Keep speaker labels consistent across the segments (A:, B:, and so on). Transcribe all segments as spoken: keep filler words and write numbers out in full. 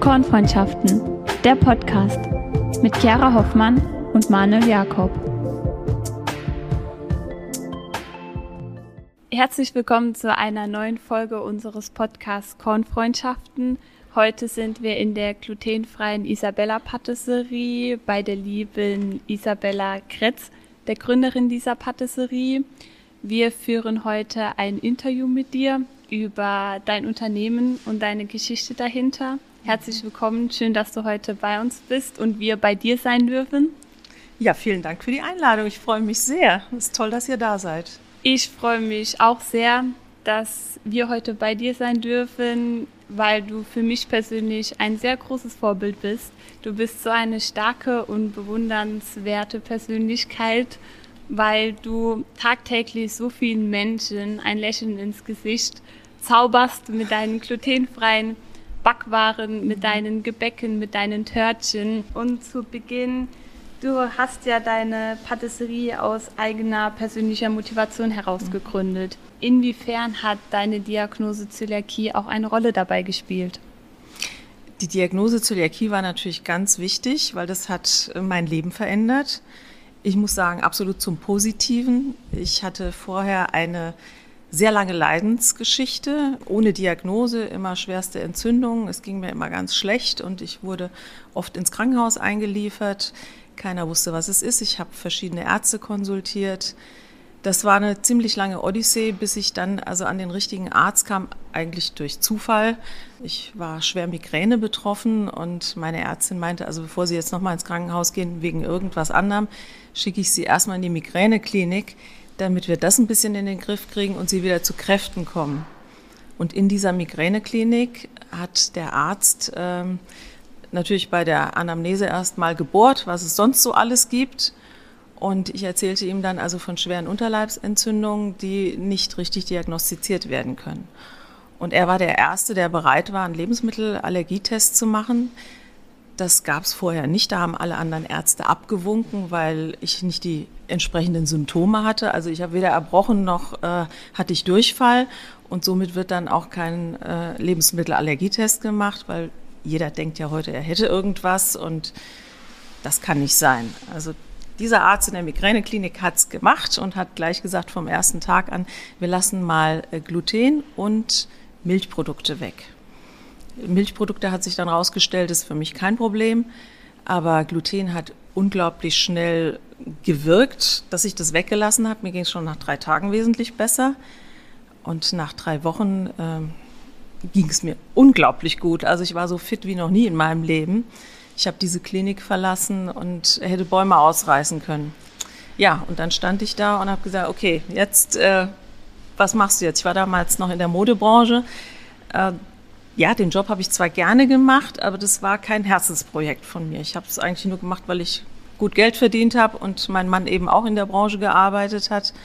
A: Kornfreundschaften, der Podcast mit Chiara Hoffmann und Manuel Jakob. Herzlich willkommen zu einer neuen Folge unseres Podcasts Kornfreundschaften. Heute sind wir in der glutenfreien Isabella Patisserie bei der lieben Isabella Kretz, der Gründerin dieser Patisserie. Wir führen heute ein Interview mit dir über dein Unternehmen und deine Geschichte dahinter. Herzlich willkommen, schön, dass du heute bei uns bist und wir bei dir sein dürfen.
B: Ja, vielen Dank für die Einladung. Ich freue mich sehr. Es ist toll, dass ihr da seid.
A: Ich freue mich auch sehr, dass wir heute bei dir sein dürfen, weil du für mich persönlich ein sehr großes Vorbild bist. Du bist so eine starke und bewundernswerte Persönlichkeit, weil du tagtäglich so vielen Menschen ein Lächeln ins Gesicht zauberst mit deinen glutenfreien Backwaren, mit deinen Gebäcken, mit deinen Törtchen. Und zu Beginn, du hast ja deine Patisserie aus eigener persönlicher Motivation heraus gegründet. Inwiefern hat deine Diagnose Zöliakie auch eine Rolle dabei gespielt?
B: Die Diagnose Zöliakie war natürlich ganz wichtig, weil das hat mein Leben verändert. Ich muss sagen, absolut zum Positiven. Ich hatte vorher eine sehr lange Leidensgeschichte, ohne Diagnose, immer schwerste Entzündungen. Es ging mir immer ganz schlecht und ich wurde oft ins Krankenhaus eingeliefert. Keiner wusste, was es ist. Ich habe verschiedene Ärzte konsultiert. Das war eine ziemlich lange Odyssee, bis ich dann also an den richtigen Arzt kam, eigentlich durch Zufall. Ich war schwer Migräne betroffen und meine Ärztin meinte, also bevor Sie jetzt nochmal ins Krankenhaus gehen wegen irgendwas anderem, schicke ich Sie erstmal in die Migräneklinik, damit wir das ein bisschen in den Griff kriegen und Sie wieder zu Kräften kommen. Und in dieser Migräneklinik hat der Arzt ähm, natürlich bei der Anamnese erst mal gebohrt, was es sonst so alles gibt. Und ich erzählte ihm dann also von schweren Unterleibsentzündungen, die nicht richtig diagnostiziert werden können. Und er war der Erste, der bereit war, einen Lebensmittelallergietest zu machen. Das gab es vorher nicht, da haben alle anderen Ärzte abgewunken, weil ich nicht die entsprechenden Symptome hatte. Also ich habe weder erbrochen noch äh, hatte ich Durchfall und somit wird dann auch kein äh, Lebensmittelallergietest gemacht, weil jeder denkt ja heute, er hätte irgendwas und das kann nicht sein. Also dieser Arzt in der Migräneklinik hat es gemacht und hat gleich gesagt vom ersten Tag an, wir lassen mal äh, Gluten und Milchprodukte weg. Milchprodukte hat sich dann rausgestellt, ist für mich kein Problem, aber Gluten hat unglaublich schnell gewirkt, dass ich das weggelassen habe. Mir ging es schon nach drei Tagen wesentlich besser und nach drei Wochen äh, ging es mir unglaublich gut. Also ich war so fit wie noch nie in meinem Leben. Ich habe diese Klinik verlassen und hätte Bäume ausreißen können. Ja, und dann stand ich da und habe gesagt, okay, jetzt, äh, was machst du jetzt? Ich war damals noch in der Modebranche. Äh, Ja, den Job habe ich zwar gerne gemacht, aber das war kein Herzensprojekt von mir. Ich habe es eigentlich nur gemacht, weil ich gut Geld verdient habe und mein Mann eben auch in der Branche gearbeitet hat.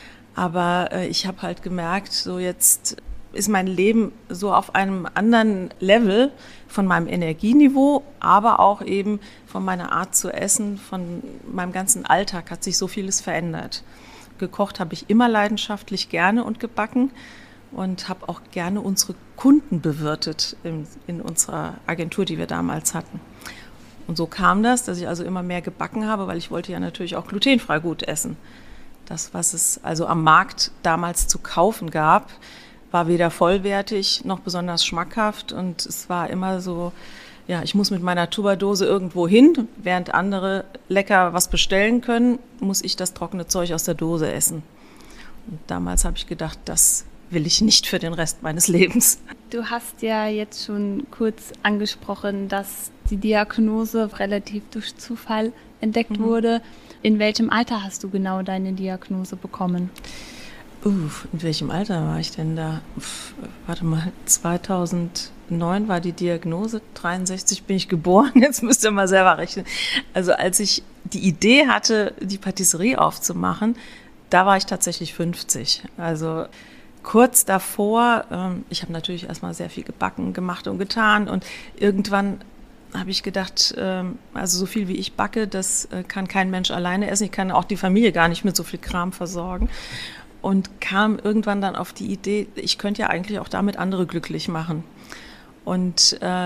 B: Aber äh, ich habe halt gemerkt, so jetzt ist mein Leben so auf einem anderen Level von meinem Energieniveau, aber auch eben von meiner Art zu essen, von meinem ganzen Alltag hat sich so vieles verändert. Gekocht habe ich immer leidenschaftlich gerne und gebacken. Und habe auch gerne unsere Kunden bewirtet in, in unserer Agentur, die wir damals hatten. Und so kam das, dass ich also immer mehr gebacken habe, weil ich wollte ja natürlich auch glutenfrei gut essen. Das, was es also am Markt damals zu kaufen gab, war weder vollwertig noch besonders schmackhaft. Und es war immer so, ja, ich muss mit meiner Tupperdose irgendwo hin, während andere lecker was bestellen können, muss ich das trockene Zeug aus der Dose essen. Und damals habe ich gedacht, das will ich nicht für den Rest meines Lebens.
A: Du hast ja jetzt schon kurz angesprochen, dass die Diagnose relativ durch Zufall entdeckt mhm. wurde. In welchem Alter hast du genau deine Diagnose bekommen?
B: Uh, in welchem Alter war ich denn da? Uff, warte mal, zweitausendneun war die Diagnose, dreiundsechzig bin ich geboren, jetzt müsst ihr mal selber rechnen. Also als ich die Idee hatte, die Patisserie aufzumachen, da war ich tatsächlich fünfzig. Also kurz davor, ähm, ich habe natürlich erstmal sehr viel gebacken, gemacht und getan und irgendwann habe ich gedacht, ähm, also so viel wie ich backe, das äh, kann kein Mensch alleine essen. Ich kann auch die Familie gar nicht mit so viel Kram versorgen. Und kam irgendwann dann auf die Idee, ich könnte ja eigentlich auch damit andere glücklich machen. Und äh,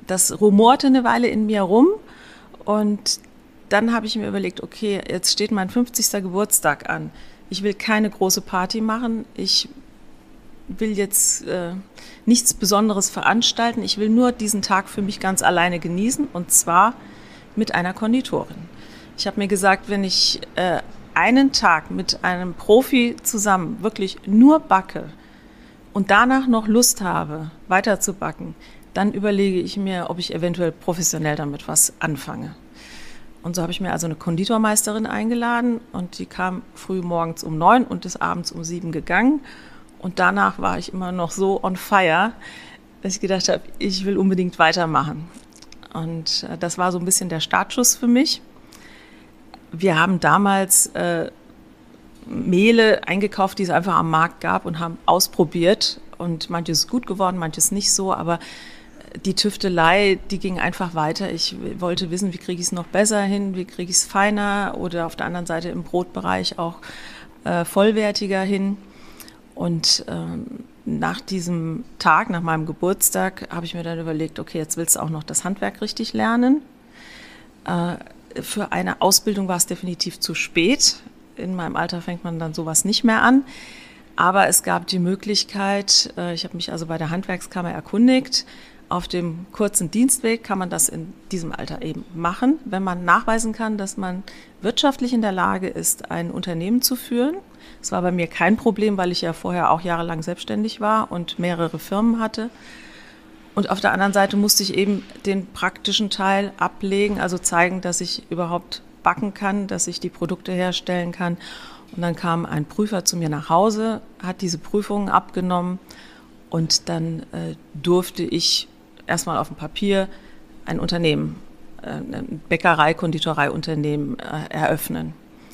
B: das rumorte eine Weile in mir rum und dann habe ich mir überlegt, okay, jetzt steht mein fünfzigster Geburtstag an. Ich will keine große Party machen, ich will jetzt äh, nichts Besonderes veranstalten, ich will nur diesen Tag für mich ganz alleine genießen und zwar mit einer Konditorin. Ich habe mir gesagt, wenn ich äh, einen Tag mit einem Profi zusammen wirklich nur backe und danach noch Lust habe, weiter zu backen, dann überlege ich mir, ob ich eventuell professionell damit was anfange. Und so habe ich mir also eine Konditormeisterin eingeladen und die kam früh morgens um neun und ist abends um sieben gegangen. Und danach war ich immer noch so on fire, dass ich gedacht habe, ich will unbedingt weitermachen. Und das war so ein bisschen der Startschuss für mich. Wir haben damals äh, Mehle eingekauft, die es einfach am Markt gab und haben ausprobiert. Und manches ist gut geworden, manches nicht so, aber die Tüftelei, die ging einfach weiter. Ich wollte wissen, wie kriege ich es noch besser hin, wie kriege ich es feiner oder auf der anderen Seite im Brotbereich auch äh, vollwertiger hin. Und ähm, nach diesem Tag, nach meinem Geburtstag, habe ich mir dann überlegt, okay, jetzt willst du auch noch das Handwerk richtig lernen. Äh, für eine Ausbildung war es definitiv zu spät. In meinem Alter fängt man dann sowas nicht mehr an. Aber es gab die Möglichkeit, äh, ich habe mich also bei der Handwerkskammer erkundigt, auf dem kurzen Dienstweg kann man das in diesem Alter eben machen, wenn man nachweisen kann, dass man wirtschaftlich in der Lage ist, ein Unternehmen zu führen. Das war bei mir kein Problem, weil ich ja vorher auch jahrelang selbstständig war und mehrere Firmen hatte. Und auf der anderen Seite musste ich eben den praktischen Teil ablegen, also zeigen, dass ich überhaupt backen kann, dass ich die Produkte herstellen kann. Und dann kam ein Prüfer zu mir nach Hause, hat diese Prüfungen abgenommen und dann äh, durfte ich erstmal auf dem Papier ein Unternehmen, ein Bäckerei-, Konditoreiunternehmen äh, eröffnen.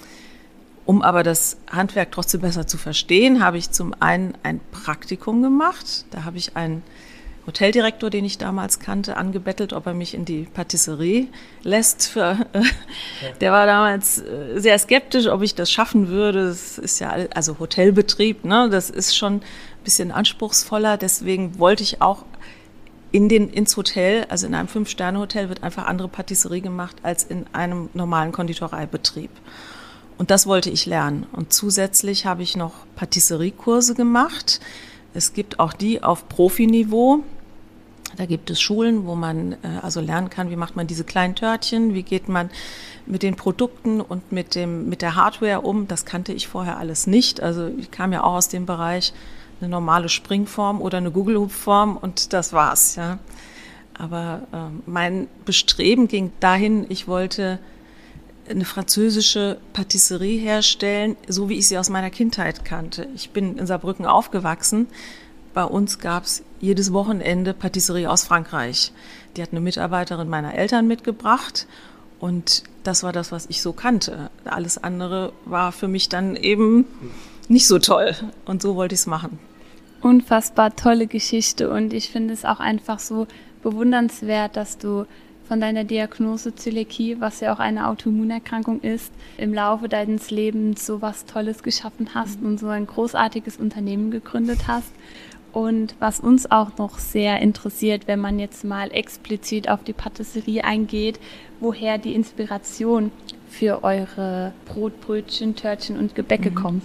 B: Um aber das Handwerk trotzdem besser zu verstehen, habe ich zum einen ein Praktikum gemacht. Da habe ich einen Hoteldirektor, den ich damals kannte, angebettelt, ob er mich in die Patisserie lässt. Für, äh, der war damals äh, sehr skeptisch, ob ich das schaffen würde. Das ist ja, also Hotelbetrieb, ne? Das ist schon ein bisschen anspruchsvoller. Deswegen wollte ich auch in den, ins Hotel, also in einem Fünf-Sterne-Hotel wird einfach andere Patisserie gemacht als in einem normalen Konditoreibetrieb. Und das wollte ich lernen. Und zusätzlich habe ich noch Patisseriekurse gemacht. Es gibt auch die auf Profiniveau. Da gibt es Schulen, wo man äh, also lernen kann, wie macht man diese kleinen Törtchen, wie geht man mit den Produkten und mit dem, mit der Hardware um. Das kannte ich vorher alles nicht. Also ich kam ja auch aus dem Bereich, eine normale Springform oder eine Gugelhupfform und das war's, ja. Aber äh, mein Bestreben ging dahin, ich wollte eine französische Patisserie herstellen, so wie ich sie aus meiner Kindheit kannte. Ich bin in Saarbrücken aufgewachsen. Bei uns gab es jedes Wochenende Patisserie aus Frankreich. Die hat eine Mitarbeiterin meiner Eltern mitgebracht und das war das, was ich so kannte. Alles andere war für mich dann eben nicht so toll und so wollte ich es machen.
A: Unfassbar tolle Geschichte und ich finde es auch einfach so bewundernswert, dass du von deiner Diagnose Zöliakie, was ja auch eine Autoimmunerkrankung ist, im Laufe deines Lebens so was Tolles geschaffen hast und so ein großartiges Unternehmen gegründet hast. Und was uns auch noch sehr interessiert, wenn man jetzt mal explizit auf die Patisserie eingeht, woher die Inspiration für eure Brot, Brötchen, Törtchen und Gebäcke mhm. kommt.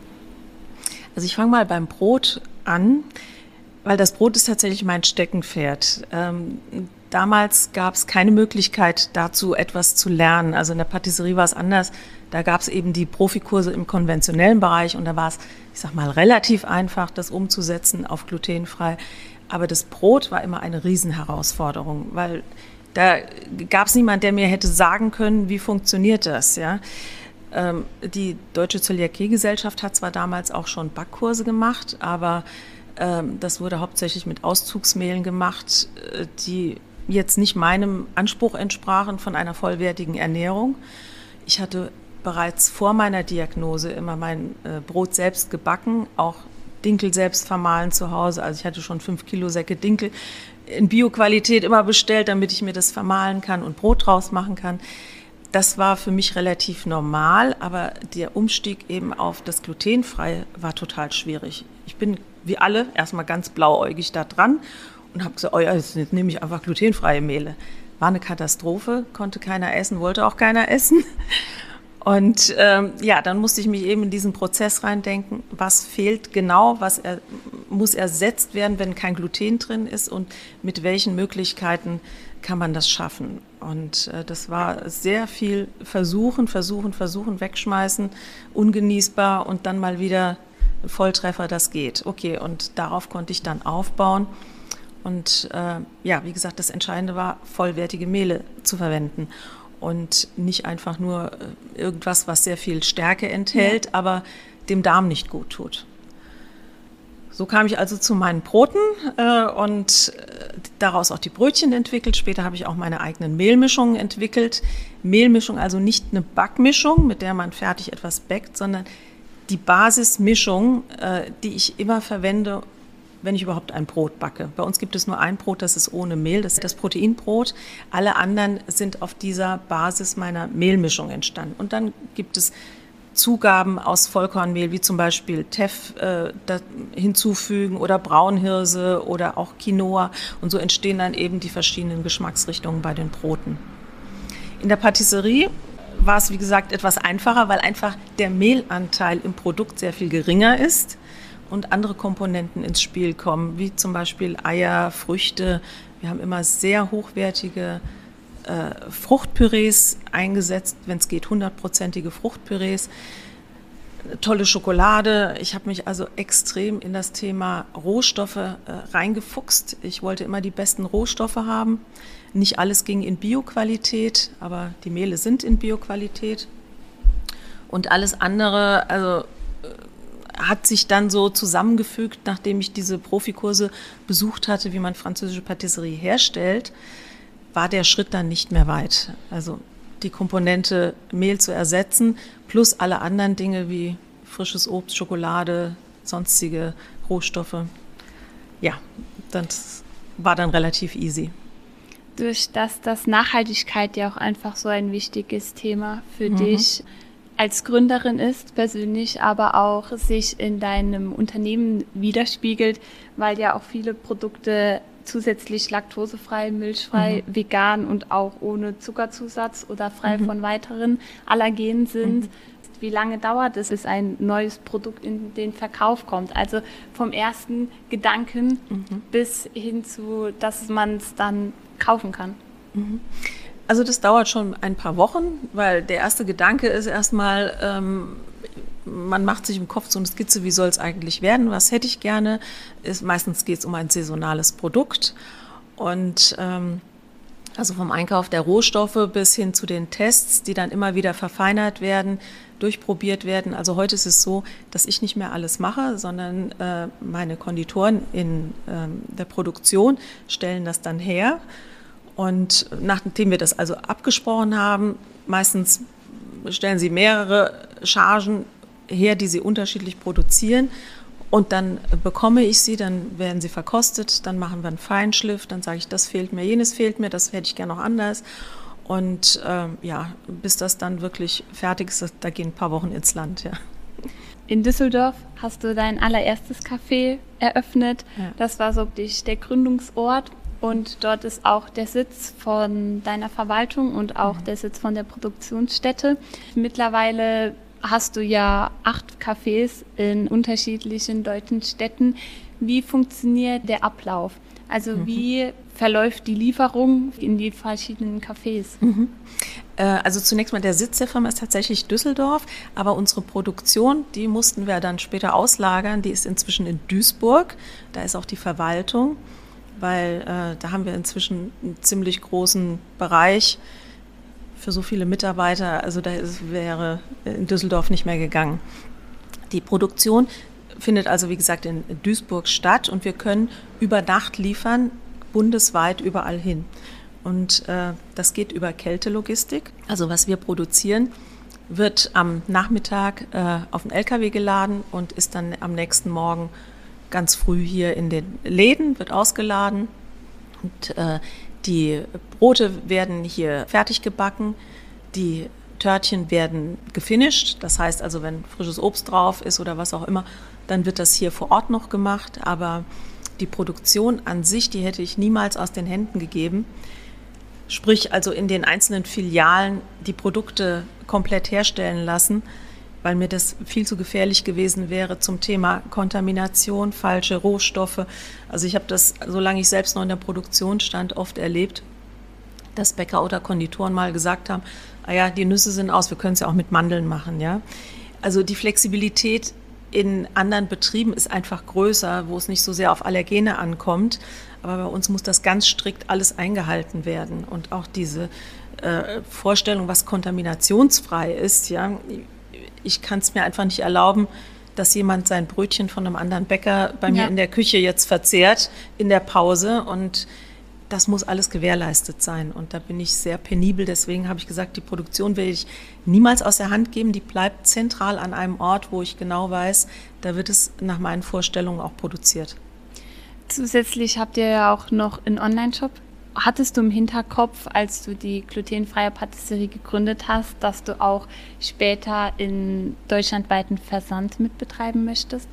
B: Also ich fange mal beim Brot an, weil das Brot ist tatsächlich mein Steckenpferd. Ähm, damals gab es keine Möglichkeit dazu, etwas zu lernen. Also in der Patisserie war es anders. Da gab es eben die Profikurse im konventionellen Bereich und da war es, ich sag mal, relativ einfach, das umzusetzen auf glutenfrei. Aber das Brot war immer eine Riesenherausforderung, weil da gab es niemanden, der mir hätte sagen können, wie funktioniert das, ja. Ähm, die Deutsche Zöliakie-Gesellschaft hat zwar damals auch schon Backkurse gemacht, aber ähm, das wurde hauptsächlich mit Auszugsmehlen gemacht, äh, die jetzt nicht meinem Anspruch entsprachen von einer vollwertigen Ernährung. Ich hatte bereits vor meiner Diagnose immer mein äh, Brot selbst gebacken, auch Dinkel selbst vermahlen zu Hause. Also ich hatte schon fünf Kilo Säcke Dinkel in Bioqualität immer bestellt, damit ich mir das vermahlen kann und Brot draus machen kann. Das war für mich relativ normal, aber der Umstieg eben auf das Glutenfreie war total schwierig. Ich bin wie alle erstmal ganz blauäugig da dran und habe gesagt, oh ja, jetzt nehme ich einfach glutenfreie Mehle. War eine Katastrophe, konnte keiner essen, wollte auch keiner essen. Und ähm, ja, dann musste ich mich eben in diesen Prozess reindenken, was fehlt genau, was er, muss ersetzt werden, wenn kein Gluten drin ist und mit welchen Möglichkeiten kann man das schaffen. Und äh, das war sehr viel versuchen, versuchen, versuchen, wegschmeißen, ungenießbar und dann mal wieder Volltreffer, das geht. Okay, und darauf konnte ich dann aufbauen. Und äh, ja, wie gesagt, das Entscheidende war, vollwertige Mehle zu verwenden. Und nicht einfach nur irgendwas, was sehr viel Stärke enthält, ja, aber dem Darm nicht gut tut. So kam ich also zu meinen Broten äh, und daraus auch die Brötchen entwickelt. Später habe ich auch meine eigenen Mehlmischungen entwickelt. Mehlmischung, also nicht eine Backmischung, mit der man fertig etwas backt, sondern die Basismischung, äh, die ich immer verwende, wenn ich überhaupt ein Brot backe. Bei uns gibt es nur ein Brot, das ist ohne Mehl, das ist das Proteinbrot. Alle anderen sind auf dieser Basis meiner Mehlmischung entstanden. Und dann gibt es Zugaben aus Vollkornmehl, wie zum Beispiel Teff äh, hinzufügen oder Braunhirse oder auch Quinoa. Und so entstehen dann eben die verschiedenen Geschmacksrichtungen bei den Broten. In der Patisserie war es, wie gesagt, etwas einfacher, weil einfach der Mehlanteil im Produkt sehr viel geringer ist und andere Komponenten ins Spiel kommen, wie zum Beispiel Eier, Früchte. Wir haben immer sehr hochwertige äh, Fruchtpürees eingesetzt, wenn es geht, hundertprozentige Fruchtpürees. Tolle Schokolade. Ich habe mich also extrem in das Thema Rohstoffe äh, reingefuchst. Ich wollte immer die besten Rohstoffe haben. Nicht alles ging in Bioqualität, aber die Mehle sind in Bioqualität. Und alles andere, also hat sich dann so zusammengefügt, nachdem ich diese Profikurse besucht hatte, wie man französische Patisserie herstellt, war der Schritt dann nicht mehr weit. Also die Komponente Mehl zu ersetzen, plus alle anderen Dinge wie frisches Obst, Schokolade, sonstige Rohstoffe. Ja, das war dann relativ easy.
A: Durch das, dass Nachhaltigkeit ja auch einfach so ein wichtiges Thema für mhm. dich als Gründerin ist, persönlich, aber auch sich in deinem Unternehmen widerspiegelt, weil ja auch viele Produkte zusätzlich laktosefrei, milchfrei, mhm. vegan und auch ohne Zuckerzusatz oder frei mhm. von weiteren Allergenen sind. Mhm. Wie lange dauert es, bis ein neues Produkt in den Verkauf kommt? Also vom ersten Gedanken mhm. bis hin zu, dass man es dann kaufen kann.
B: Mhm. Also das dauert schon ein paar Wochen, weil der erste Gedanke ist erstmal, ähm, man macht sich im Kopf so eine Skizze, wie soll es eigentlich werden, was hätte ich gerne. Ist, meistens geht es um ein saisonales Produkt und ähm, also vom Einkauf der Rohstoffe bis hin zu den Tests, die dann immer wieder verfeinert werden, durchprobiert werden. Also heute ist es so, dass ich nicht mehr alles mache, sondern äh, meine Konditoren in ähm, der Produktion stellen das dann her. Und nachdem wir das also abgesprochen haben, meistens stellen sie mehrere Chargen her, die sie unterschiedlich produzieren. Und dann bekomme ich sie, dann werden sie verkostet, dann machen wir einen Feinschliff, dann sage ich, das fehlt mir, jenes fehlt mir, das hätte ich gerne noch anders. Und äh, ja, bis das dann wirklich fertig ist, da gehen ein paar Wochen ins Land, ja.
A: In Düsseldorf hast du dein allererstes Café eröffnet. Ja. Das war so der Gründungsort. Und dort ist auch der Sitz von deiner Verwaltung und auch mhm. der Sitz von der Produktionsstätte. Mittlerweile hast du ja acht Cafés in unterschiedlichen deutschen Städten. Wie funktioniert der Ablauf? Also mhm. wie verläuft die Lieferung in die verschiedenen Cafés?
B: Mhm. Also zunächst mal, der Sitz der Firma ist tatsächlich Düsseldorf, aber unsere Produktion, die mussten wir dann später auslagern. Die ist inzwischen in Duisburg, da ist auch die Verwaltung. Weil äh, da haben wir inzwischen einen ziemlich großen Bereich für so viele Mitarbeiter. Also da ist, wäre in Düsseldorf nicht mehr gegangen. Die Produktion findet also, wie gesagt, in Duisburg statt und wir können über Nacht liefern, bundesweit überall hin. Und äh, das geht über Kältelogistik. Also was wir produzieren, wird am Nachmittag äh, auf den L K W geladen und ist dann am nächsten Morgen ganz früh hier in den Läden, wird ausgeladen und äh, die Brote werden hier fertig gebacken, die Törtchen werden gefinisht, das heißt also, wenn frisches Obst drauf ist oder was auch immer, dann wird das hier vor Ort noch gemacht, aber die Produktion an sich, die hätte ich niemals aus den Händen gegeben. Sprich, also in den einzelnen Filialen die Produkte komplett herstellen lassen, weil mir das viel zu gefährlich gewesen wäre zum Thema Kontamination, falsche Rohstoffe. Also ich habe das, solange ich selbst noch in der Produktion stand, oft erlebt, dass Bäcker oder Konditoren mal gesagt haben, ah ja, die Nüsse sind aus, wir können es ja auch mit Mandeln machen. Ja? Also die Flexibilität in anderen Betrieben ist einfach größer, wo es nicht so sehr auf Allergene ankommt. Aber bei uns muss das ganz strikt alles eingehalten werden. Und auch diese äh, Vorstellung, was kontaminationsfrei ist, ja, ich kann es mir einfach nicht erlauben, dass jemand sein Brötchen von einem anderen Bäcker bei mir ja. in der Küche jetzt verzehrt, in der Pause. Und das muss alles gewährleistet sein. Und da bin ich sehr penibel. Deswegen habe ich gesagt, die Produktion will ich niemals aus der Hand geben. Die bleibt zentral an einem Ort, wo ich genau weiß, da wird es nach meinen Vorstellungen auch produziert.
A: Zusätzlich habt ihr ja auch noch einen Online-Shop. Hattest du im Hinterkopf, als du die glutenfreie Patisserie gegründet hast, dass du auch später in deutschlandweiten Versand mitbetreiben möchtest?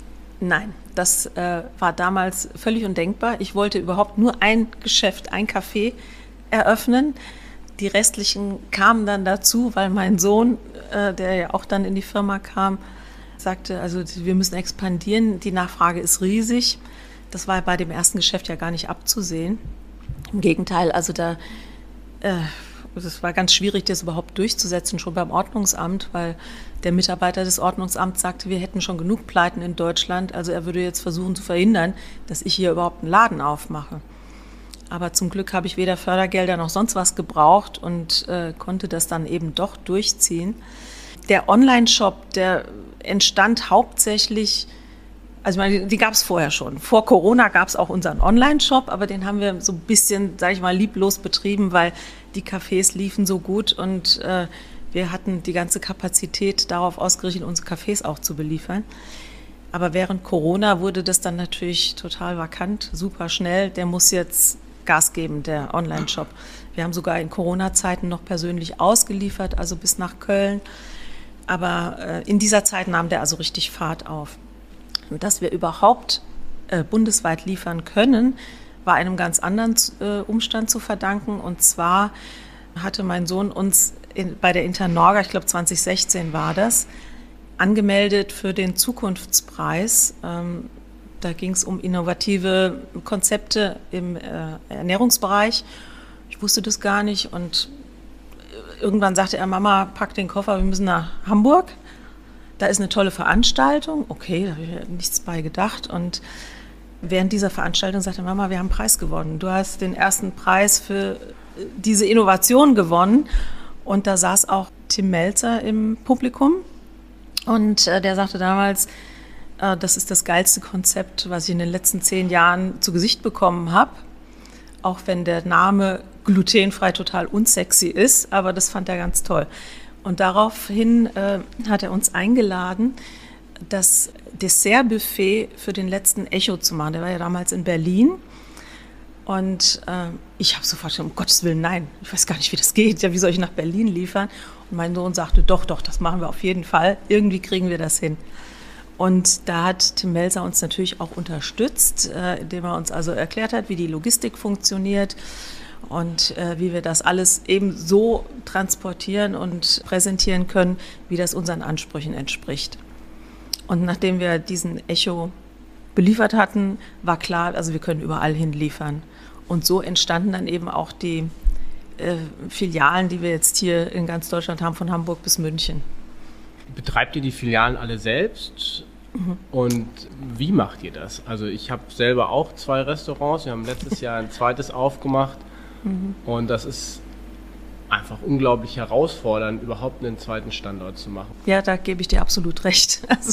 B: Nein, das äh, war damals völlig undenkbar. Ich wollte überhaupt nur ein Geschäft, ein Café eröffnen. Die restlichen kamen dann dazu, weil mein Sohn, äh, der ja auch dann in die Firma kam, sagte, also wir müssen expandieren, die Nachfrage ist riesig. Das war bei dem ersten Geschäft ja gar nicht abzusehen. Im Gegenteil, also da, äh, es war ganz schwierig, das überhaupt durchzusetzen, schon beim Ordnungsamt, weil der Mitarbeiter des Ordnungsamts sagte, wir hätten schon genug Pleiten in Deutschland, also er würde jetzt versuchen zu verhindern, dass ich hier überhaupt einen Laden aufmache. Aber zum Glück habe ich weder Fördergelder noch sonst was gebraucht und äh, konnte das dann eben doch durchziehen. Der Online-Shop, der entstand hauptsächlich, also ich meine, die gab es vorher schon. Vor Corona gab es auch unseren Online-Shop, aber den haben wir so ein bisschen, sage ich mal, lieblos betrieben, weil die Cafés liefen so gut und äh, wir hatten die ganze Kapazität darauf ausgerichtet, unsere Cafés auch zu beliefern. Aber während Corona wurde das dann natürlich total vakant, super schnell. Der muss jetzt Gas geben, der Online-Shop. Wir haben sogar in Corona-Zeiten noch persönlich ausgeliefert, also bis nach Köln. Aber äh, in dieser Zeit nahm der also richtig Fahrt auf. Und dass wir überhaupt äh, bundesweit liefern können, war einem ganz anderen äh, Umstand zu verdanken. Und zwar hatte mein Sohn uns in, bei der Internorga, ich glaube zwanzig sechzehn war das, angemeldet für den Zukunftspreis. Ähm, da ging es um innovative Konzepte im äh, Ernährungsbereich. Ich wusste das gar nicht und irgendwann sagte er, Mama, pack den Koffer, wir müssen nach Hamburg. Da ist eine tolle Veranstaltung. Okay, da habe ich nichts bei gedacht. Und während dieser Veranstaltung sagte Mama, wir haben einen Preis gewonnen. Du hast den ersten Preis für diese Innovation gewonnen. Und da saß auch Tim Melzer im Publikum. Und äh, der sagte damals, äh, das ist das geilste Konzept, was ich in den letzten zehn Jahren zu Gesicht bekommen habe. Auch wenn der Name glutenfrei total unsexy ist. Aber das fand er ganz toll. Und daraufhin äh, hat er uns eingeladen, das Dessertbuffet für den letzten Echo zu machen. Der war ja damals in Berlin. Und äh, ich habe sofort gesagt, um Gottes Willen, nein, ich weiß gar nicht, wie das geht. Ja, wie soll ich nach Berlin liefern? Und mein Sohn sagte, doch, doch, das machen wir auf jeden Fall. Irgendwie kriegen wir das hin. Und da hat Tim Melzer uns natürlich auch unterstützt, äh, indem er uns also erklärt hat, wie die Logistik funktioniert. Und äh, wie wir das alles eben so transportieren und präsentieren können, wie das unseren Ansprüchen entspricht. Und nachdem wir diesen Echo beliefert hatten, war klar, also wir können überall hin liefern. Und so entstanden dann eben auch die äh, Filialen, die wir jetzt hier in ganz Deutschland haben, von Hamburg bis München.
C: Betreibt ihr die Filialen alle selbst? Mhm. Und wie macht ihr das? Also ich habe selber auch zwei Restaurants. Wir haben letztes Jahr ein zweites aufgemacht. Mhm. Und das ist einfach unglaublich herausfordernd, überhaupt einen zweiten Standort zu machen.
B: Ja, da gebe ich dir absolut recht. Also,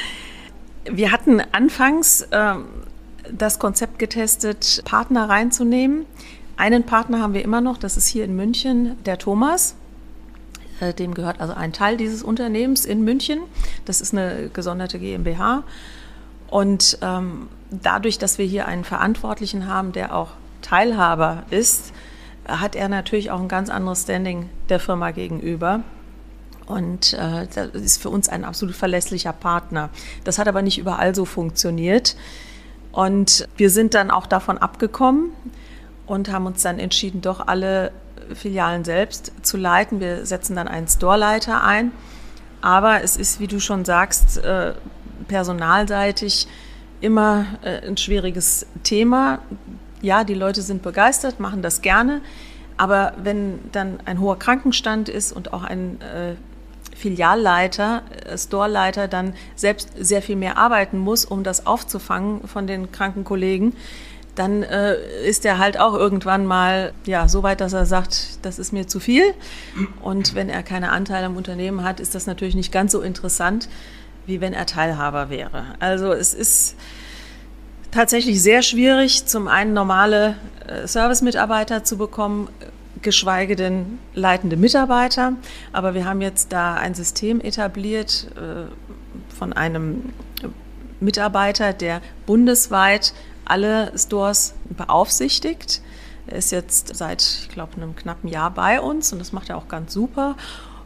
B: wir hatten anfangs äh, das Konzept getestet, Partner reinzunehmen. Einen Partner haben wir immer noch, das ist hier in München, der Thomas. Äh, dem gehört also ein Teil dieses Unternehmens in München. Das ist eine gesonderte GmbH. Und ähm, dadurch, dass wir hier einen Verantwortlichen haben, der auch Teilhaber ist, hat er natürlich auch ein ganz anderes Standing der Firma gegenüber. Und äh, das ist für uns ein absolut verlässlicher Partner. Das hat aber nicht überall so funktioniert. Und wir sind dann auch davon abgekommen und haben uns dann entschieden, doch alle Filialen selbst zu leiten. Wir setzen dann einen Storeleiter ein. Aber es ist, wie du schon sagst, personalseitig immer ein schwieriges Thema. Ja, die Leute sind begeistert, machen das gerne. Aber wenn dann ein hoher Krankenstand ist und auch ein äh, Filialleiter, äh, Storeleiter dann selbst sehr viel mehr arbeiten muss, um das aufzufangen von den kranken Kollegen, dann äh, ist er halt auch irgendwann mal ja, so weit, dass er sagt, das ist mir zu viel. Und wenn er keine Anteile am Unternehmen hat, ist das natürlich nicht ganz so interessant, wie wenn er Teilhaber wäre. Also es ist tatsächlich sehr schwierig, zum einen normale äh, Service-Mitarbeiter zu bekommen, geschweige denn leitende Mitarbeiter. Aber wir haben jetzt da ein System etabliert äh, von einem Mitarbeiter, der bundesweit alle Stores beaufsichtigt. Er ist jetzt seit, ich glaube, einem knappen Jahr bei uns und das macht er auch ganz super.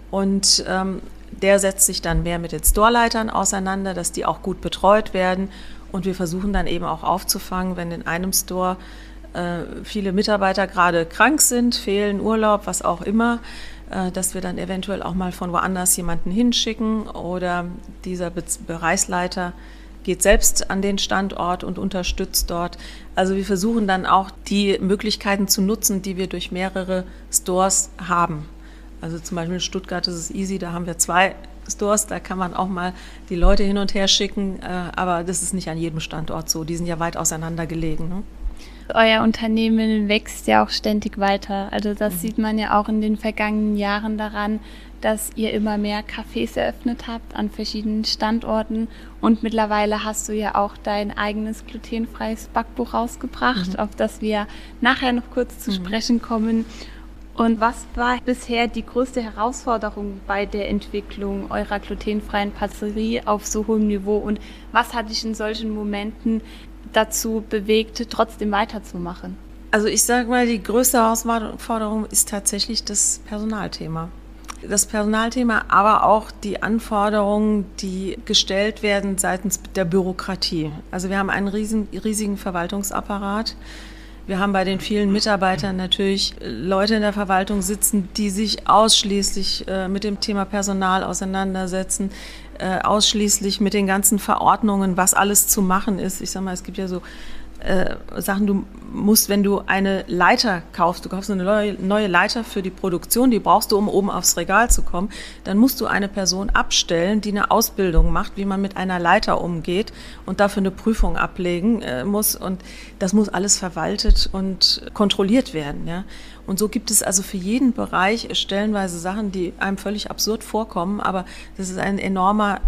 B: Und ähm, der setzt sich dann mehr mit den Storeleitern auseinander, dass die auch gut betreut werden. Und wir versuchen dann eben auch aufzufangen, wenn in einem Store äh, viele Mitarbeiter gerade krank sind, fehlen, Urlaub, was auch immer, äh, dass wir dann eventuell auch mal von woanders jemanden hinschicken oder dieser Be- Bereichsleiter geht selbst an den Standort und unterstützt dort. Also wir versuchen dann auch die Möglichkeiten zu nutzen, die wir durch mehrere Stores haben. Also zum Beispiel in Stuttgart ist es easy, da haben wir zwei Stores, da kann man auch mal die Leute hin und her schicken, aber das ist nicht an jedem Standort so, die sind ja weit auseinander gelegen. Ne?
A: Euer Unternehmen wächst ja auch ständig weiter, also das mhm. sieht man ja auch in den vergangenen Jahren daran, dass ihr immer mehr Cafés eröffnet habt an verschiedenen Standorten und mittlerweile hast du ja auch dein eigenes glutenfreies Backbuch rausgebracht, mhm. auf das wir nachher noch kurz zu mhm. sprechen kommen. Und was war bisher die größte Herausforderung bei der Entwicklung eurer glutenfreien Patisserie auf so hohem Niveau und was hat dich in solchen Momenten dazu bewegt, trotzdem weiterzumachen?
B: Also ich sage mal, die größte Herausforderung ist tatsächlich das Personalthema. Das Personalthema, aber auch die Anforderungen, die gestellt werden seitens der Bürokratie. Also wir haben einen riesen, riesigen Verwaltungsapparat. Wir haben bei den vielen Mitarbeitern natürlich Leute in der Verwaltung sitzen, die sich ausschließlich äh, mit dem Thema Personal auseinandersetzen, äh, ausschließlich mit den ganzen Verordnungen, was alles zu machen ist. Ich sag mal, es gibt ja so äh, Sachen, du musst, wenn du eine Leiter kaufst, du kaufst eine neue, neue Leiter für die Produktion, die brauchst du, um oben aufs Regal zu kommen, dann musst du eine Person abstellen, die eine Ausbildung macht, wie man mit einer Leiter umgeht und dafür eine Prüfung ablegen äh, muss und das muss alles verwaltet und kontrolliert werden. Ja? Und so gibt es also für jeden Bereich stellenweise Sachen, die einem völlig absurd vorkommen, aber das ist ein enormer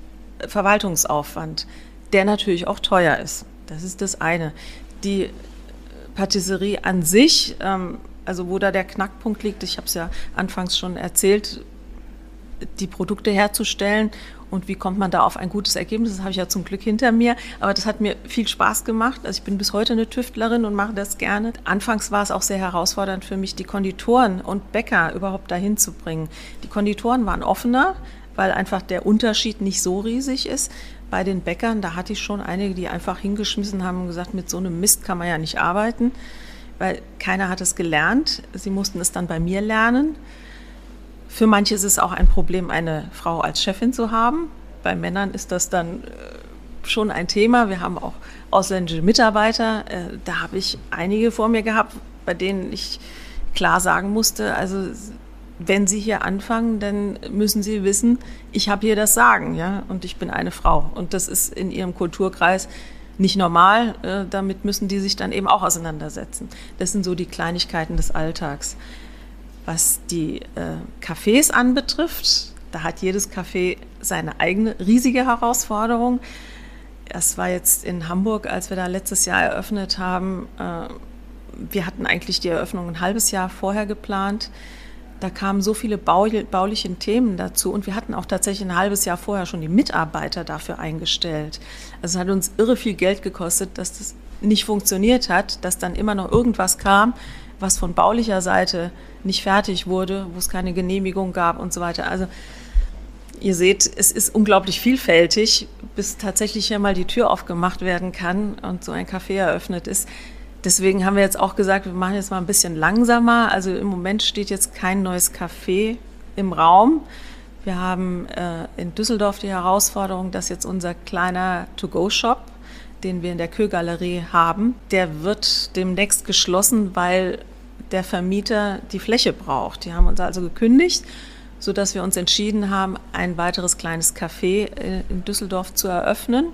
B: Verwaltungsaufwand, der natürlich auch teuer ist. Das ist das eine. Die Patisserie an sich, ähm, also wo da der Knackpunkt liegt, ich habe es ja anfangs schon erzählt, die Produkte herzustellen und wie kommt man da auf ein gutes Ergebnis, das habe ich ja zum Glück hinter mir, aber das hat mir viel Spaß gemacht. Also ich bin bis heute eine Tüftlerin und mache das gerne. Anfangs war es auch sehr herausfordernd für mich, die Konditoren und Bäcker überhaupt dahin zu bringen. Die Konditoren waren offener, weil einfach der Unterschied nicht so riesig ist. Bei den Bäckern, da hatte ich schon einige, die einfach hingeschmissen haben und gesagt, mit so einem Mist kann man ja nicht arbeiten, weil keiner hat es gelernt. Sie mussten es dann bei mir lernen. Für manche ist es auch ein Problem, eine Frau als Chefin zu haben. Bei Männern ist das dann schon ein Thema. Wir haben auch ausländische Mitarbeiter. Da habe ich einige vor mir gehabt, bei denen ich klar sagen musste, also wenn Sie hier anfangen, dann müssen Sie wissen, ich habe hier das Sagen, ja, und ich bin eine Frau. Und das ist in Ihrem Kulturkreis nicht normal. Äh, damit müssen die sich dann eben auch auseinandersetzen. Das sind so die Kleinigkeiten des Alltags. Was die äh, Cafés anbetrifft, da hat jedes Café seine eigene riesige Herausforderung. Das war jetzt in Hamburg, als wir da letztes Jahr eröffnet haben. Äh, wir hatten eigentlich die Eröffnung ein halbes Jahr vorher geplant. Da kamen so viele bauliche Themen dazu und wir hatten auch tatsächlich ein halbes Jahr vorher schon die Mitarbeiter dafür eingestellt. Also es hat uns irre viel Geld gekostet, dass das nicht funktioniert hat, dass dann immer noch irgendwas kam, was von baulicher Seite nicht fertig wurde, wo es keine Genehmigung gab und so weiter. Also Ihr seht, es ist unglaublich vielfältig, bis tatsächlich hier mal die Tür aufgemacht werden kann und so ein Café eröffnet ist. Deswegen haben wir jetzt auch gesagt, wir machen jetzt mal ein bisschen langsamer. Also im Moment steht jetzt kein neues Café im Raum. Wir haben äh, in Düsseldorf die Herausforderung, dass jetzt unser kleiner To-Go-Shop, den wir in der Kö-Galerie haben, der wird demnächst geschlossen, weil der Vermieter die Fläche braucht. Die haben uns also gekündigt, sodass wir uns entschieden haben, ein weiteres kleines Café in Düsseldorf zu eröffnen.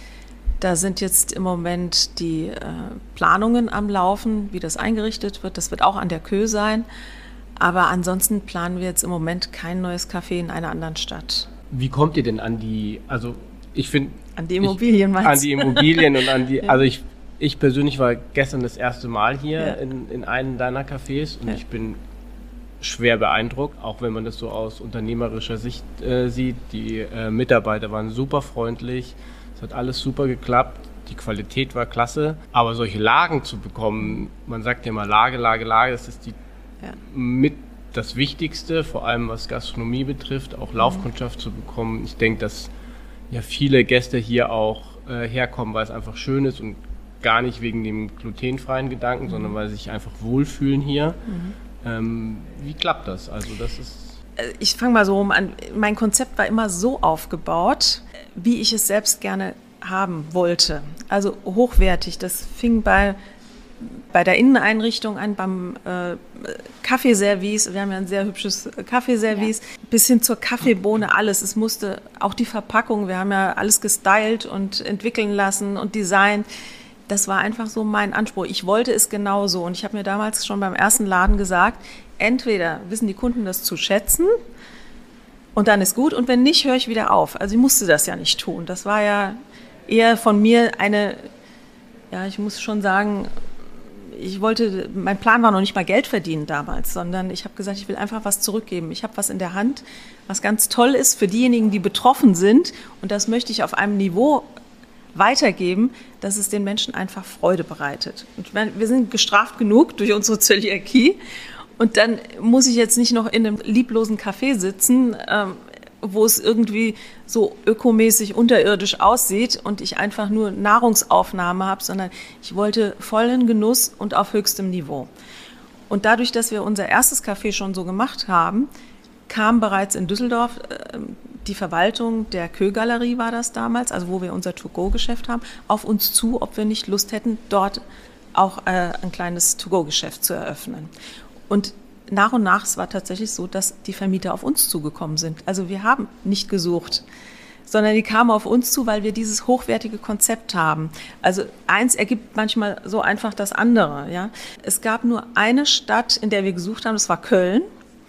B: Da sind jetzt im Moment die äh, Planungen am Laufen, wie das eingerichtet wird. Das wird auch an der Kö sein. Aber ansonsten planen wir jetzt im Moment kein neues Café in einer anderen Stadt.
C: Wie kommt ihr denn an die, also ich finde...
B: An die Immobilien meinst du?
C: An die Immobilien und an die, ja. Also ich, ich persönlich war gestern das erste Mal hier ja. in, in einem deiner Cafés und ja. ich bin schwer beeindruckt, auch wenn man das so aus unternehmerischer Sicht äh, sieht. Die äh, Mitarbeiter waren super freundlich. Es hat alles super geklappt, die Qualität war klasse, aber solche Lagen zu bekommen, man sagt ja immer Lage, Lage, Lage, das ist die ja. mit das Wichtigste, vor allem was Gastronomie betrifft, auch Laufkundschaft mhm. zu bekommen. Ich denke, dass ja viele Gäste hier auch äh, herkommen, weil es einfach schön ist und gar nicht wegen dem glutenfreien Gedanken, mhm. sondern weil sie sich einfach wohlfühlen hier. Mhm. Ähm, wie klappt das? Also das ist
B: Ich fange mal so rum an. Mein Konzept war immer so aufgebaut, wie ich es selbst gerne haben wollte. Also hochwertig. Das fing bei, bei der Inneneinrichtung an, beim äh, Kaffeeservice. Wir haben ja ein sehr hübsches Kaffeeservice. Ja. Bis hin zur Kaffeebohne, alles. Es musste auch die Verpackung. Wir haben ja alles gestylt und entwickeln lassen und designt. Das war einfach so mein Anspruch. Ich wollte es genauso. Und ich habe mir damals schon beim ersten Laden gesagt, entweder wissen die Kunden das zu schätzen und dann ist gut und wenn nicht, höre ich wieder auf. Also ich musste das ja nicht tun. Das war ja eher von mir eine, ja, ich muss schon sagen, ich wollte, mein Plan war noch nicht mal Geld verdienen damals, sondern ich habe gesagt, ich will einfach was zurückgeben. Ich habe was in der Hand, was ganz toll ist für diejenigen, die betroffen sind und das möchte ich auf einem Niveau weitergeben, dass es den Menschen einfach Freude bereitet. Und wir sind gestraft genug durch unsere Zöliakie. Und dann muss ich jetzt nicht noch in einem lieblosen Café sitzen, ähm, wo es irgendwie so ökomäßig unterirdisch aussieht und ich einfach nur Nahrungsaufnahme habe, sondern ich wollte vollen Genuss und auf höchstem Niveau. Und dadurch, dass wir unser erstes Café schon so gemacht haben, kam bereits in Düsseldorf äh, die Verwaltung der Kö-Galerie, war das damals, also wo wir unser To-Go-Geschäft haben, auf uns zu, ob wir nicht Lust hätten, dort auch äh, ein kleines To-Go-Geschäft zu eröffnen. Und nach und nach, es war tatsächlich so, dass die Vermieter auf uns zugekommen sind. Also wir haben nicht gesucht, sondern die kamen auf uns zu, weil wir dieses hochwertige Konzept haben. Also eins ergibt manchmal so einfach das andere. Ja? Es gab nur eine Stadt, in der wir gesucht haben, das war Köln.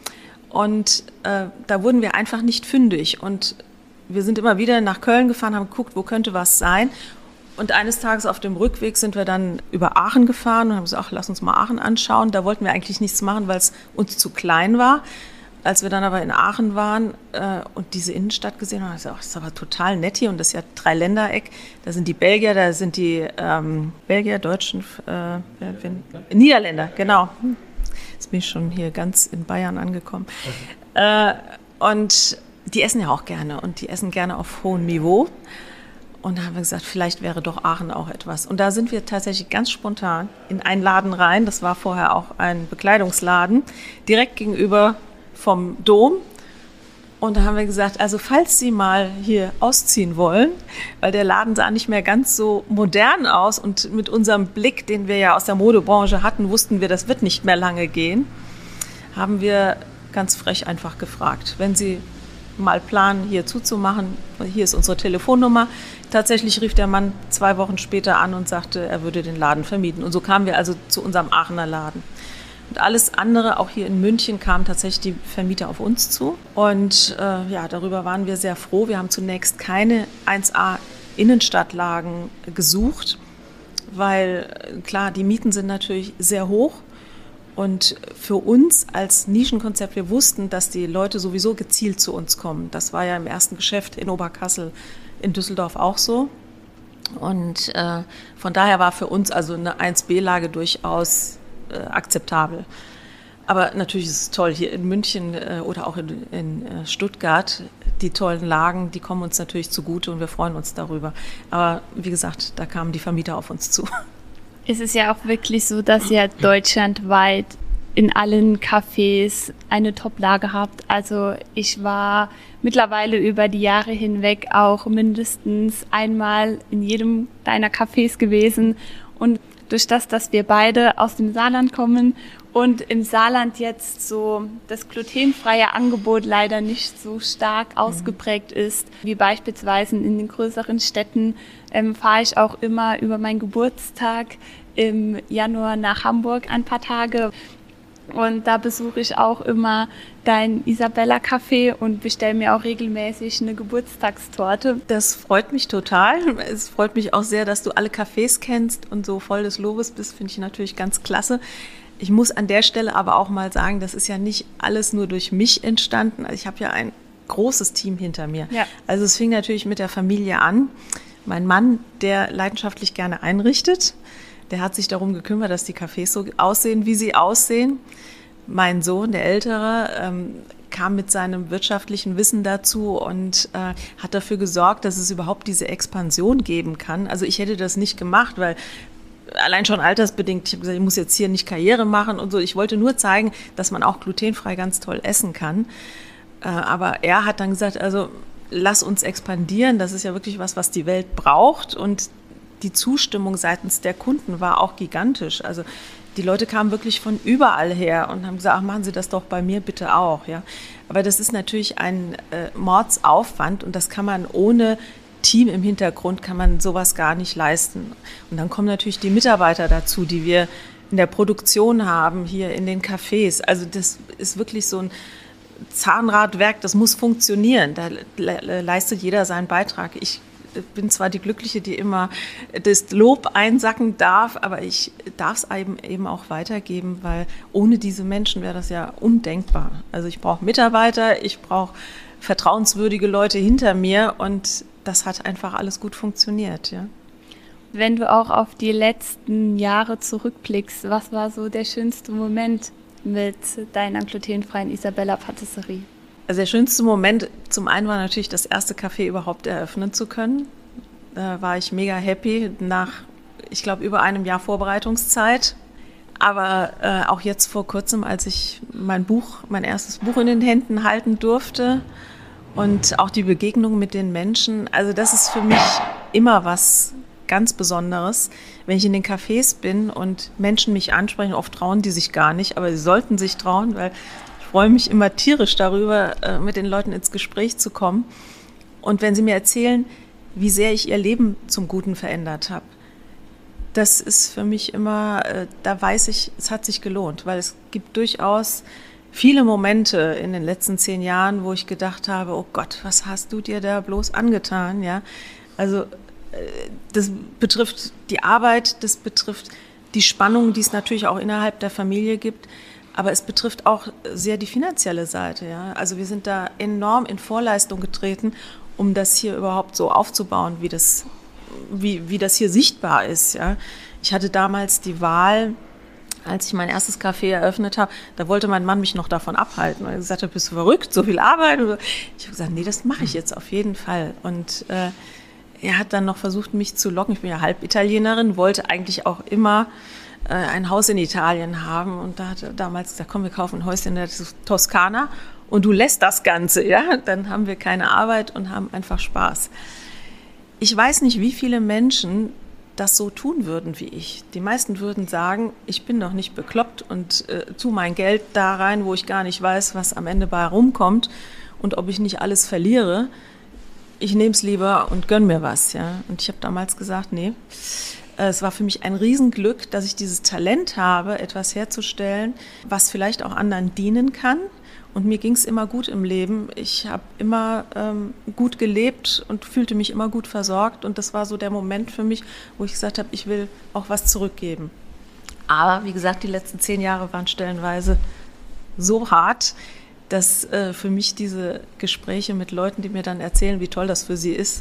B: Und äh, da wurden wir einfach nicht fündig. Und wir sind immer wieder nach Köln gefahren, haben geguckt, wo könnte was sein. Und eines Tages auf dem Rückweg sind wir dann über Aachen gefahren und haben gesagt, ach, lass uns mal Aachen anschauen. Da wollten wir eigentlich nichts machen, weil es uns zu klein war. Als wir dann aber in Aachen waren äh, und diese Innenstadt gesehen haben, haben wir gesagt, ach, das ist aber total nett hier. Und das ist ja Dreiländereck. Da sind die Belgier, da sind die ähm, Belgier, Deutschen, äh, Niederländer, genau. Jetzt bin ich schon hier ganz in Bayern angekommen. Okay. Äh, und die essen ja auch gerne und die essen gerne auf hohem Niveau. Und da haben wir gesagt, vielleicht wäre doch Aachen auch etwas. Und da sind wir tatsächlich ganz spontan in einen Laden rein. Das war vorher auch ein Bekleidungsladen, direkt gegenüber vom Dom. Und da haben wir gesagt, also falls Sie mal hier ausziehen wollen, weil der Laden sah nicht mehr ganz so modern aus und mit unserem Blick, den wir ja aus der Modebranche hatten, wussten wir, das wird nicht mehr lange gehen, haben wir ganz frech einfach gefragt, wenn Sie mal planen, hier zuzumachen, hier ist unsere Telefonnummer. Tatsächlich rief der Mann zwei Wochen später an und sagte, er würde den Laden vermieten. Und so kamen wir also zu unserem Aachener Laden. Und alles andere, auch hier in München, kamen tatsächlich die Vermieter auf uns zu. Und äh, ja, darüber waren wir sehr froh. Wir haben zunächst keine eins A Innenstadtlagen gesucht, weil klar, die Mieten sind natürlich sehr hoch. Und für uns als Nischenkonzept, wir wussten, dass die Leute sowieso gezielt zu uns kommen. Das war ja im ersten Geschäft in Oberkassel, in Düsseldorf auch so. Und äh, von daher war für uns also eine eins B Lage durchaus äh, akzeptabel. Aber natürlich ist es toll, hier in München äh, oder auch in, in äh, Stuttgart, die tollen Lagen, die kommen uns natürlich zugute und wir freuen uns darüber. Aber wie gesagt, da kamen die Vermieter auf uns zu.
A: Es ist ja auch wirklich so, dass ihr deutschlandweit in allen Cafés eine Top-Lage habt. Also ich war mittlerweile über die Jahre hinweg auch mindestens einmal in jedem deiner Cafés gewesen. Und durch das, dass wir beide aus dem Saarland kommen und im Saarland jetzt so das glutenfreie Angebot leider nicht so stark ausgeprägt ist, wie beispielsweise in den größeren Städten, ähm, fahre ich auch immer über meinen Geburtstag im Januar nach Hamburg ein paar Tage. Und da besuche ich auch immer dein Isabella-Café und bestelle mir auch regelmäßig eine Geburtstagstorte.
B: Das freut mich total. Es freut mich auch sehr, dass du alle Cafés kennst und so voll des Lobes bist, finde ich natürlich ganz klasse. Ich muss an der Stelle aber auch mal sagen, das ist ja nicht alles nur durch mich entstanden. Also ich habe ja ein großes Team hinter mir. Ja. Also es fing natürlich mit der Familie an. Mein Mann, der leidenschaftlich gerne einrichtet, der hat sich darum gekümmert, dass die Cafés so aussehen, wie sie aussehen. Mein Sohn, der Ältere, ähm, kam mit seinem wirtschaftlichen Wissen dazu und äh, hat dafür gesorgt, dass es überhaupt diese Expansion geben kann. Also ich hätte das nicht gemacht, weil allein schon altersbedingt, ich habe gesagt, ich muss jetzt hier nicht Karriere machen und so. Ich wollte nur zeigen, dass man auch glutenfrei ganz toll essen kann. Äh, aber er hat dann gesagt, also lass uns expandieren. Das ist ja wirklich was, was die Welt braucht. Und die Zustimmung seitens der Kunden war auch gigantisch. Also die Leute kamen wirklich von überall her und haben gesagt, ach, machen Sie das doch bei mir bitte auch. Ja. Aber das ist natürlich ein äh, Mordsaufwand und das kann man ohne Team im Hintergrund, kann man sowas gar nicht leisten. Und dann kommen natürlich die Mitarbeiter dazu, die wir in der Produktion haben, hier in den Cafés. Also das ist wirklich so ein Zahnradwerk, das muss funktionieren. Da le- leistet jeder seinen Beitrag. Ich bin zwar die Glückliche, die immer das Lob einsacken darf, aber ich darf es eben, eben auch weitergeben, weil ohne diese Menschen wäre das ja undenkbar. Also ich brauche Mitarbeiter, ich brauche vertrauenswürdige Leute hinter mir und das hat einfach alles gut funktioniert. Ja.
A: Wenn du auch auf die letzten Jahre zurückblickst, was war so der schönste Moment mit deiner glutenfreien Isabella Patisserie?
B: Also der schönste Moment zum einen war natürlich das erste Café überhaupt eröffnen zu können. Da war ich mega happy nach, ich glaube, über einem Jahr Vorbereitungszeit. Aber äh, auch jetzt vor kurzem, als ich mein Buch, mein erstes Buch in den Händen halten durfte und auch die Begegnung mit den Menschen, also das ist für mich immer was ganz Besonderes, wenn ich in den Cafés bin und Menschen mich ansprechen. Oft trauen die sich gar nicht, aber sie sollten sich trauen, weil ich freue mich immer tierisch darüber, mit den Leuten ins Gespräch zu kommen. Und wenn sie mir erzählen, wie sehr ich ihr Leben zum Guten verändert habe, das ist für mich immer, da weiß ich, es hat sich gelohnt, weil es gibt durchaus viele Momente in den letzten zehn Jahren, wo ich gedacht habe, oh Gott, was hast du dir da bloß angetan? Ja, also das betrifft die Arbeit, das betrifft die Spannung, die es natürlich auch innerhalb der Familie gibt. Aber es betrifft auch sehr die finanzielle Seite. Ja? Also wir sind da enorm in Vorleistung getreten, um das hier überhaupt so aufzubauen, wie das, wie, wie das hier sichtbar ist. Ja? Ich hatte damals die Wahl, als ich mein erstes Café eröffnet habe, da wollte mein Mann mich noch davon abhalten. Und er gesagt hat, bist du verrückt, so viel Arbeit? Und ich habe gesagt, nee, das mache ich jetzt auf jeden Fall. Und äh, er hat dann noch versucht, mich zu locken. Ich bin ja halb Italienerin, wollte eigentlich auch immer ein Haus in Italien haben und da hat er damals gesagt, komm, wir kaufen ein Häuschen in der Toskana und du lässt das Ganze, ja, dann haben wir keine Arbeit und haben einfach Spaß. Ich weiß nicht, wie viele Menschen das so tun würden wie ich. Die meisten würden sagen, ich bin doch nicht bekloppt und äh, tu mein Geld da rein, wo ich gar nicht weiß, was am Ende bei rumkommt und ob ich nicht alles verliere. Ich nehme es lieber und gönn mir was, ja. Und ich habe damals gesagt, nee. Es war für mich ein Riesenglück, dass ich dieses Talent habe, etwas herzustellen, was vielleicht auch anderen dienen kann. Und mir ging es immer gut im Leben. Ich habe immer ähm, gut gelebt und fühlte mich immer gut versorgt. Und das war so der Moment für mich, wo ich gesagt habe, ich will auch was zurückgeben. Aber wie gesagt, die letzten zehn Jahre waren stellenweise so hart, dass äh, für mich diese Gespräche mit Leuten, die mir dann erzählen, wie toll das für sie ist,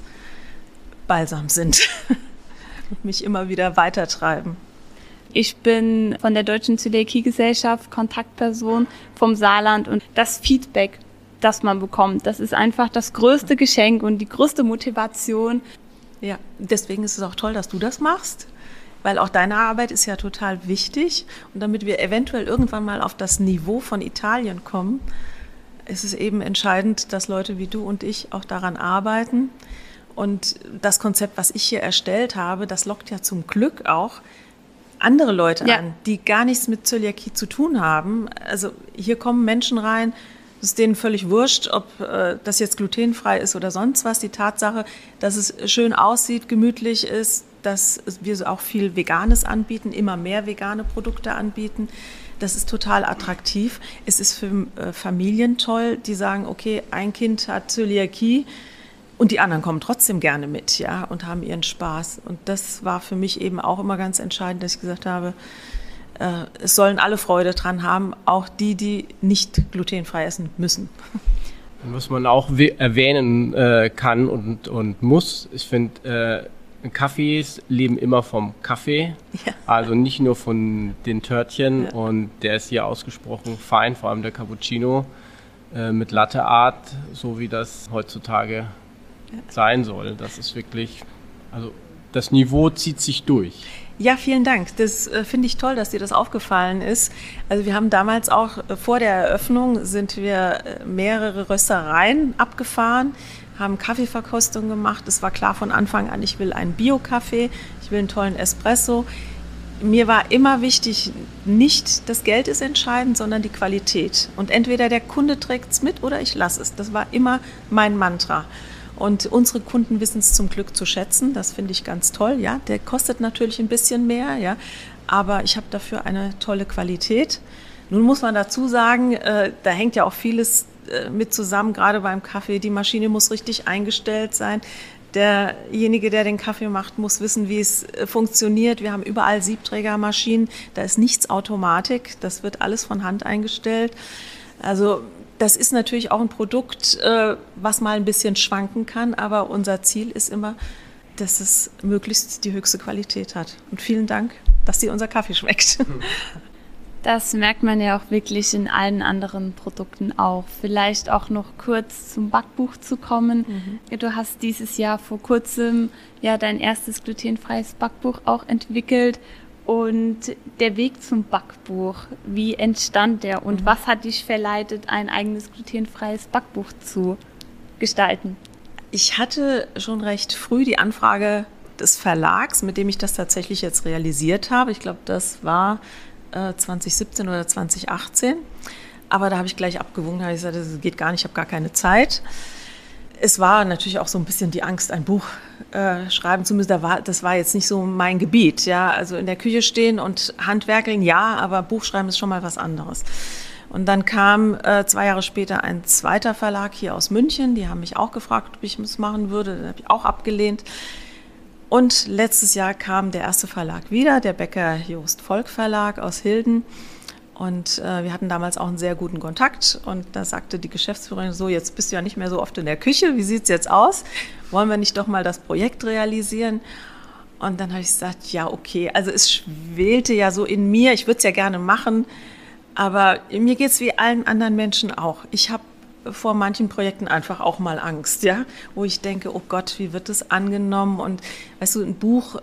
B: balsam sind. Und mich immer wieder weitertreiben.
A: Ich bin von der Deutschen Zöliakie-Gesellschaft Kontaktperson vom Saarland und das Feedback das man bekommt. Das ist einfach das größte Geschenk und die größte Motivation.
B: Ja, deswegen ist es auch toll, dass du das machst, weil auch deine Arbeit ist ja total wichtig. Und damit wir eventuell irgendwann mal auf das Niveau von Italien kommen, ist es eben entscheidend, dass Leute wie du und ich auch daran arbeiten. Und das Konzept, was ich hier erstellt habe, das lockt ja zum Glück auch andere Leute
A: ja.
B: an, die gar nichts mit Zöliakie zu tun haben. Also hier kommen Menschen rein, es ist denen völlig wurscht, ob äh, das jetzt glutenfrei ist oder sonst was. Die Tatsache, dass es schön aussieht, gemütlich ist, dass wir auch viel Veganes anbieten, immer mehr vegane Produkte anbieten. Das ist total attraktiv. Es ist für äh, Familien toll, die sagen, okay, ein Kind hat Zöliakie und die anderen kommen trotzdem gerne mit, ja, und haben ihren Spaß. Und das war für mich eben auch immer ganz entscheidend, dass ich gesagt habe, es sollen alle Freude dran haben, auch die, die nicht glutenfrei essen müssen.
C: Was man auch erwähnen äh, kann und, und muss, ich finde, äh, Kaffees leben immer vom Kaffee, ja. Also nicht nur von den Törtchen, ja. Und der ist hier ausgesprochen fein, vor allem der Cappuccino äh, mit Latte Art, so wie das heutzutage ja. sein soll. Das ist wirklich, also das Niveau zieht sich durch.
B: Ja, vielen Dank. Das äh, finde ich toll, dass dir das aufgefallen ist. Also wir haben damals auch äh, vor der Eröffnung sind wir äh, mehrere Röstereien abgefahren, haben Kaffeeverkostung gemacht. Es war klar von Anfang an, ich will einen Bio-Kaffee, ich will einen tollen Espresso. Mir war immer wichtig, nicht das Geld ist entscheidend, sondern die Qualität. Und entweder der Kunde trägt es mit oder ich lasse es. Das war immer mein Mantra. Und unsere Kunden wissen es zum Glück zu schätzen. Das finde ich ganz toll. Ja, der kostet natürlich ein bisschen mehr, ja, aber ich habe dafür eine tolle Qualität. Nun muss man dazu sagen, äh, da hängt ja auch vieles äh, mit zusammen, gerade beim Kaffee. Die Maschine muss richtig eingestellt sein. Derjenige, der den Kaffee macht, muss wissen, wie es äh, funktioniert. Wir haben überall Siebträgermaschinen. Da ist nichts Automatik. Das wird alles von Hand eingestellt. Also das ist natürlich auch ein Produkt, was mal ein bisschen schwanken kann, aber unser Ziel ist immer, dass es möglichst die höchste Qualität hat. Und vielen Dank, dass dir unser Kaffee schmeckt.
A: Das merkt man ja auch wirklich in allen anderen Produkten auch. Vielleicht auch noch kurz zum Backbuch zu kommen. Mhm. Du hast dieses Jahr vor kurzem ja dein erstes glutenfreies Backbuch auch entwickelt. Und der Weg zum Backbuch, wie entstand der und mhm. was hat dich verleitet, ein eigenes glutenfreies Backbuch zu gestalten?
B: Ich hatte schon recht früh die Anfrage des Verlags, mit dem ich das tatsächlich jetzt realisiert habe. Ich glaube, das war äh, zwanzig siebzehn oder zwanzig achtzehn. Aber da habe ich gleich abgewogen, da habe ich gesagt, das geht gar nicht, ich habe gar keine Zeit. Es war natürlich auch so ein bisschen die Angst, ein Buch äh, schreiben zu müssen. Da war, das war jetzt nicht so mein Gebiet. Ja? Also in der Küche stehen und handwerkeln, ja, aber Buchschreiben ist schon mal was anderes. Und dann kam äh, zwei Jahre später ein zweiter Verlag hier aus München. Die haben mich auch gefragt, ob ich es machen würde. Den habe ich auch abgelehnt. Und letztes Jahr kam der erste Verlag wieder, der Becker Jost Volk Verlag aus Hilden. Und äh, wir hatten damals auch einen sehr guten Kontakt und da sagte die Geschäftsführerin so, jetzt bist du ja nicht mehr so oft in der Küche, wie sieht es jetzt aus? Wollen wir nicht doch mal das Projekt realisieren? Und dann habe ich gesagt, ja okay, also es schwelte ja so in mir, ich würde es ja gerne machen, aber mir geht es wie allen anderen Menschen auch. Ich habe vor manchen Projekten einfach auch mal Angst, ja, wo ich denke, oh Gott, wie wird das angenommen? Und weißt du, ein Buch,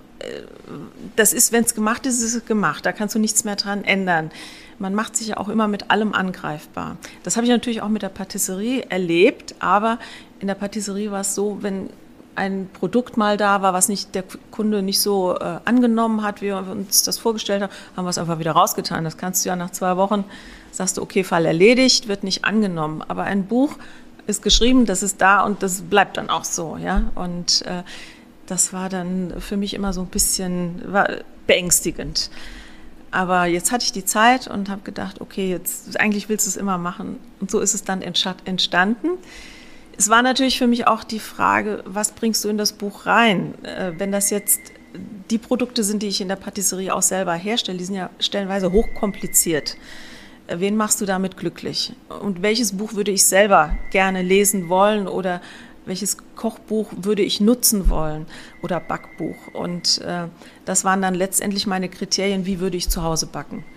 B: das ist, wenn es gemacht ist, ist es gemacht, da kannst du nichts mehr dran ändern. Man macht sich ja auch immer mit allem angreifbar. Das habe ich natürlich auch mit der Patisserie erlebt, aber in der Patisserie war es so, wenn ein Produkt mal da war, was nicht der Kunde nicht so äh, angenommen hat, wie wir uns das vorgestellt haben, haben wir es einfach wieder rausgetan. Das kannst du ja nach zwei Wochen, sagst du, okay, Fall erledigt, wird nicht angenommen. Aber ein Buch ist geschrieben, das ist da und das bleibt dann auch so. Ja? Und äh, das war dann für mich immer so ein bisschen war beängstigend. Aber jetzt hatte ich die Zeit und habe gedacht, okay, jetzt eigentlich willst du es immer machen. Und so ist es dann entstanden. Es war natürlich für mich auch die Frage, was bringst du in das Buch rein? Wenn das jetzt die Produkte sind, die ich in der Patisserie auch selber herstelle, die sind ja stellenweise hochkompliziert. Wen machst du damit glücklich? Und welches Buch würde ich selber gerne lesen wollen oder welches Kochbuch würde ich nutzen wollen oder Backbuch? Und äh, das waren dann letztendlich meine Kriterien, wie würde ich zu Hause backen.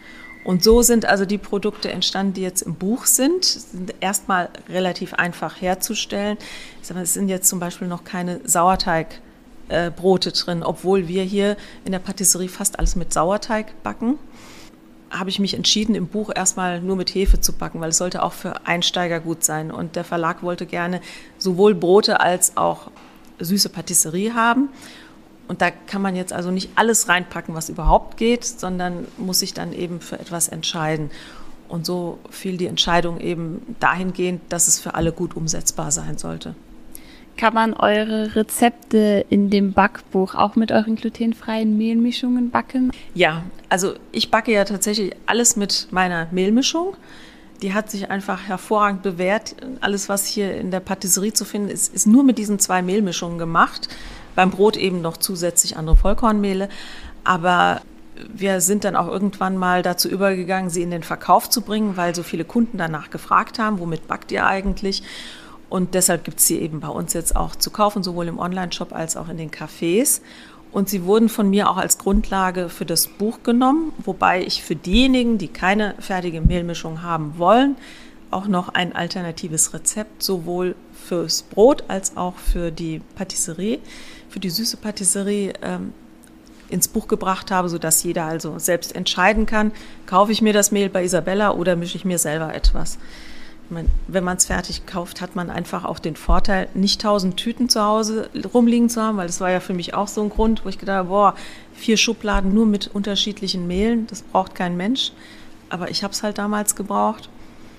B: Und so sind also die Produkte entstanden, die jetzt im Buch sind. Sind erstmal relativ einfach herzustellen. Ich sag mal, es sind jetzt zum Beispiel noch keine Sauerteigbrote drin, obwohl wir hier in der Patisserie fast alles mit Sauerteig backen. Habe ich mich entschieden, im Buch erstmal nur mit Hefe zu backen, weil es sollte auch für Einsteiger gut sein. Und der Verlag wollte gerne sowohl Brote als auch süße Patisserie haben. Und da kann man jetzt also nicht alles reinpacken, was überhaupt geht, sondern muss sich dann eben für etwas entscheiden. Und so fiel die Entscheidung eben dahingehend, dass es für alle gut umsetzbar sein sollte.
A: Kann man eure Rezepte in dem Backbuch auch mit euren glutenfreien Mehlmischungen backen?
B: Ja, also ich backe ja tatsächlich alles mit meiner Mehlmischung. Die hat sich einfach hervorragend bewährt. Alles, was hier in der Patisserie zu finden ist, ist nur mit diesen zwei Mehlmischungen gemacht. Beim Brot eben noch zusätzlich andere Vollkornmehle. Aber wir sind dann auch irgendwann mal dazu übergegangen, sie in den Verkauf zu bringen, weil so viele Kunden danach gefragt haben, womit backt ihr eigentlich? Und deshalb gibt es sie eben bei uns jetzt auch zu kaufen, sowohl im Onlineshop als auch in den Cafés. Und sie wurden von mir auch als Grundlage für das Buch genommen, wobei ich für diejenigen, die keine fertige Mehlmischung haben wollen, auch noch ein alternatives Rezept sowohl fürs Brot als auch für die Patisserie, für die süße Patisserie ähm, ins Buch gebracht habe, sodass jeder also selbst entscheiden kann, kaufe ich mir das Mehl bei Isabella oder mische ich mir selber etwas. Ich meine, wenn man es fertig kauft, hat man einfach auch den Vorteil, nicht tausend Tüten zu Hause rumliegen zu haben, weil das war ja für mich auch so ein Grund, wo ich gedacht habe, boah, vier Schubladen nur mit unterschiedlichen Mehlen, das braucht kein Mensch. Aber ich habe es halt damals gebraucht.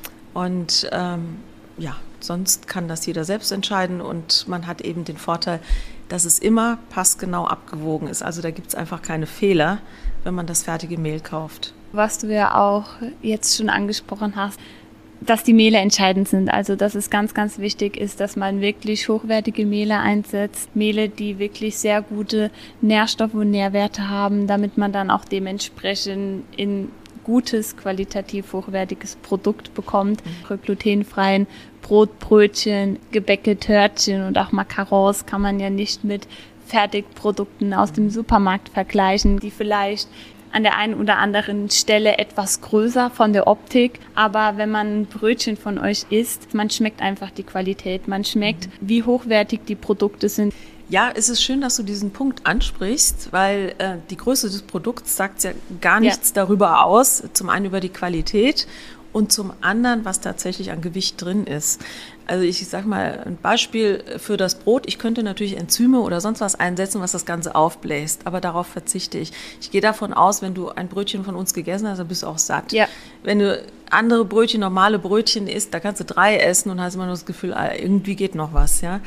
B: Und ähm, ja, sonst kann das jeder selbst entscheiden und man hat eben den Vorteil, dass es immer passgenau abgewogen ist. Also da gibt es einfach keine Fehler, wenn man das fertige Mehl kauft.
A: Was du ja auch jetzt schon angesprochen hast, dass die Mehle entscheidend sind. Also dass es ganz, ganz wichtig ist, dass man wirklich hochwertige Mehle einsetzt. Mehle, die wirklich sehr gute Nährstoffe und Nährwerte haben, damit man dann auch dementsprechend in gutes, qualitativ hochwertiges Produkt bekommt. Mhm. Glutenfreien Brot, Brötchen, Gebäcke, Törtchen und auch Macarons kann man ja nicht mit Fertigprodukten aus dem Supermarkt vergleichen, die vielleicht an der einen oder anderen Stelle etwas größer von der Optik, aber wenn man ein Brötchen von euch isst, man schmeckt einfach die Qualität, man schmeckt, wie hochwertig die Produkte sind.
B: Ja, es ist schön, dass du diesen Punkt ansprichst, weil äh, die Größe des Produkts sagt ja gar nichts ja. darüber aus. Zum einen über die Qualität und zum anderen, was tatsächlich an Gewicht drin ist. Also ich sage mal ein Beispiel für das Brot. Ich könnte natürlich Enzyme oder sonst was einsetzen, was das Ganze aufbläst, aber darauf verzichte ich. Ich gehe davon aus, wenn du ein Brötchen von uns gegessen hast, dann bist du auch satt. Ja. Wenn du andere Brötchen, normale Brötchen isst, da kannst du drei essen und hast immer nur das Gefühl, irgendwie geht noch was, ja.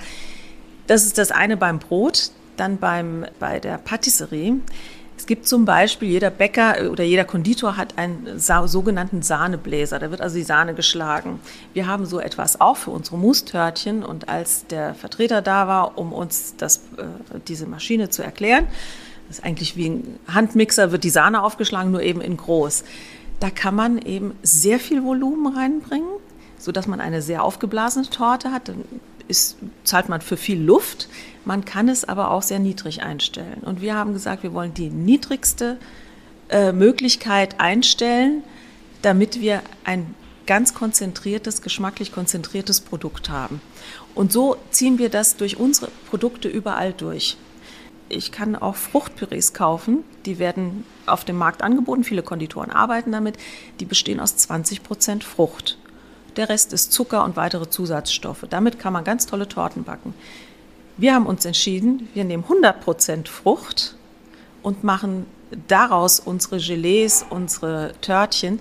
B: Das ist das eine beim Brot, dann beim, bei der Patisserie. Es gibt zum Beispiel, jeder Bäcker oder jeder Konditor hat einen sa- sogenannten Sahnebläser, da wird also die Sahne geschlagen. Wir haben so etwas auch für unsere Mousse-Törtchen und als der Vertreter da war, um uns das, äh, diese Maschine zu erklären, das ist eigentlich wie ein Handmixer, wird die Sahne aufgeschlagen, nur eben in groß. Da kann man eben sehr viel Volumen reinbringen, sodass man eine sehr aufgeblasene Torte hat. Dann ist, zahlt man für viel Luft. Man kann es aber auch sehr niedrig einstellen. Und wir haben gesagt, wir wollen die niedrigste äh, Möglichkeit einstellen, damit wir ein ganz konzentriertes, geschmacklich konzentriertes Produkt haben. Und so ziehen wir das durch unsere Produkte überall durch. Ich kann auch Fruchtpürees kaufen, die werden auf dem Markt angeboten, viele Konditoren arbeiten damit, die bestehen aus zwanzig Prozent Frucht. Der Rest ist Zucker und weitere Zusatzstoffe. Damit kann man ganz tolle Torten backen. Wir haben uns entschieden, wir nehmen hundert Prozent Frucht und machen daraus unsere Gelees, unsere Törtchen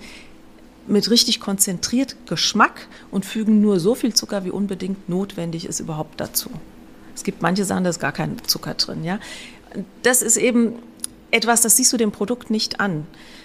B: mit richtig konzentriert Geschmack und fügen nur so viel Zucker, wie unbedingt notwendig ist, überhaupt dazu. Es gibt manche Sachen, da ist gar kein Zucker drin. Ja? Das ist eben etwas, das siehst du dem Produkt nicht an.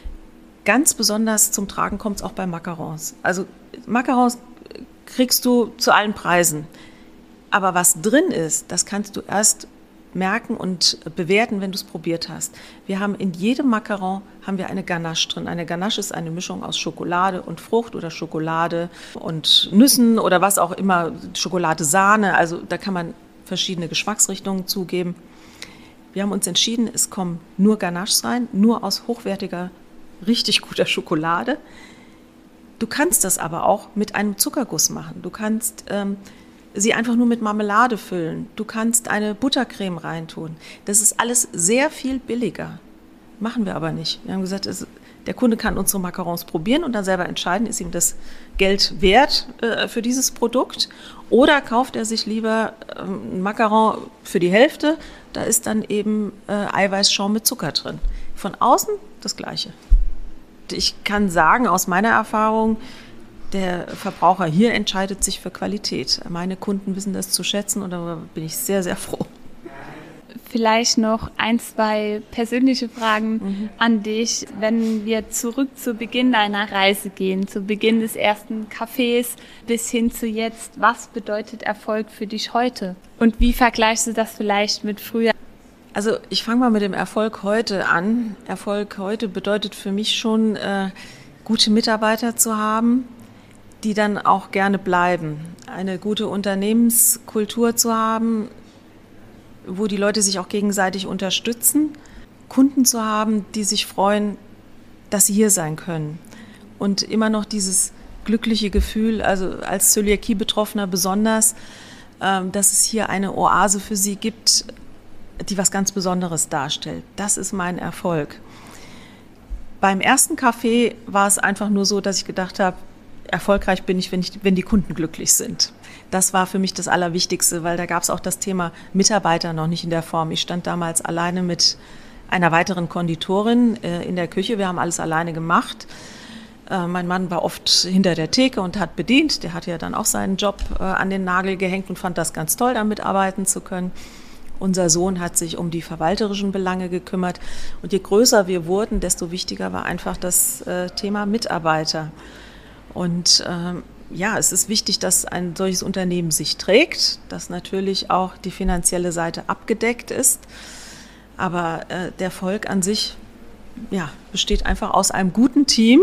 B: Ganz besonders zum Tragen kommt es auch bei Macarons. Also Macarons kriegst du zu allen Preisen. Aber was drin ist, das kannst du erst merken und bewerten, wenn du es probiert hast. Wir haben in jedem Macaron haben wir eine Ganache drin. Eine Ganache ist eine Mischung aus Schokolade und Frucht oder Schokolade und Nüssen oder was auch immer, Schokolade, Sahne. Also da kann man verschiedene Geschmacksrichtungen zugeben. Wir haben uns entschieden, es kommen nur Ganaches rein, nur aus hochwertiger richtig guter Schokolade. Du kannst das aber auch mit einem Zuckerguss machen. Du kannst ähm, sie einfach nur mit Marmelade füllen. Du kannst eine Buttercreme reintun. Das ist alles sehr viel billiger. Machen wir aber nicht. Wir haben gesagt, es, der Kunde kann unsere Macarons probieren und dann selber entscheiden, ist ihm das Geld wert äh, für dieses Produkt, oder kauft er sich lieber ähm, ein Macaron für die Hälfte, da ist dann eben äh, Eiweißschaum mit Zucker drin. Von außen das Gleiche. Ich kann sagen, aus meiner Erfahrung, der Verbraucher hier entscheidet sich für Qualität. Meine Kunden wissen das zu schätzen und darüber bin ich sehr, sehr froh.
A: Vielleicht noch ein, zwei persönliche Fragen mhm. an dich. Wenn wir zurück zu Beginn deiner Reise gehen, zu Beginn des ersten Cafés bis hin zu jetzt, was bedeutet Erfolg für dich heute? Und wie vergleichst du das vielleicht mit früher?
B: Also ich fange mal mit dem Erfolg heute an. Erfolg heute bedeutet für mich schon, äh, gute Mitarbeiter zu haben, die dann auch gerne bleiben. Eine gute Unternehmenskultur zu haben, wo die Leute sich auch gegenseitig unterstützen. Kunden zu haben, die sich freuen, dass sie hier sein können. Und immer noch dieses glückliche Gefühl, also als Zöliakie-Betroffener besonders, äh, dass es hier eine Oase für sie gibt, die was ganz Besonderes darstellt. Das ist mein Erfolg. Beim ersten Café war es einfach nur so, dass ich gedacht habe, erfolgreich bin ich, wenn ich, wenn die Kunden glücklich sind. Das war für mich das Allerwichtigste, weil da gab es auch das Thema Mitarbeiter noch nicht in der Form. Ich stand damals alleine mit einer weiteren Konditorin äh, in der Küche. Wir haben alles alleine gemacht. Äh, mein Mann war oft hinter der Theke und hat bedient. Der hat ja dann auch seinen Job äh, an den Nagel gehängt und fand das ganz toll, da mitarbeiten zu können. Unser Sohn hat sich um die verwalterischen Belange gekümmert. Und je größer wir wurden, desto wichtiger war einfach das äh, Thema Mitarbeiter. Und ähm, ja, es ist wichtig, dass ein solches Unternehmen sich trägt, dass natürlich auch die finanzielle Seite abgedeckt ist. Aber äh, der Erfolg an sich ja, besteht einfach aus einem guten Team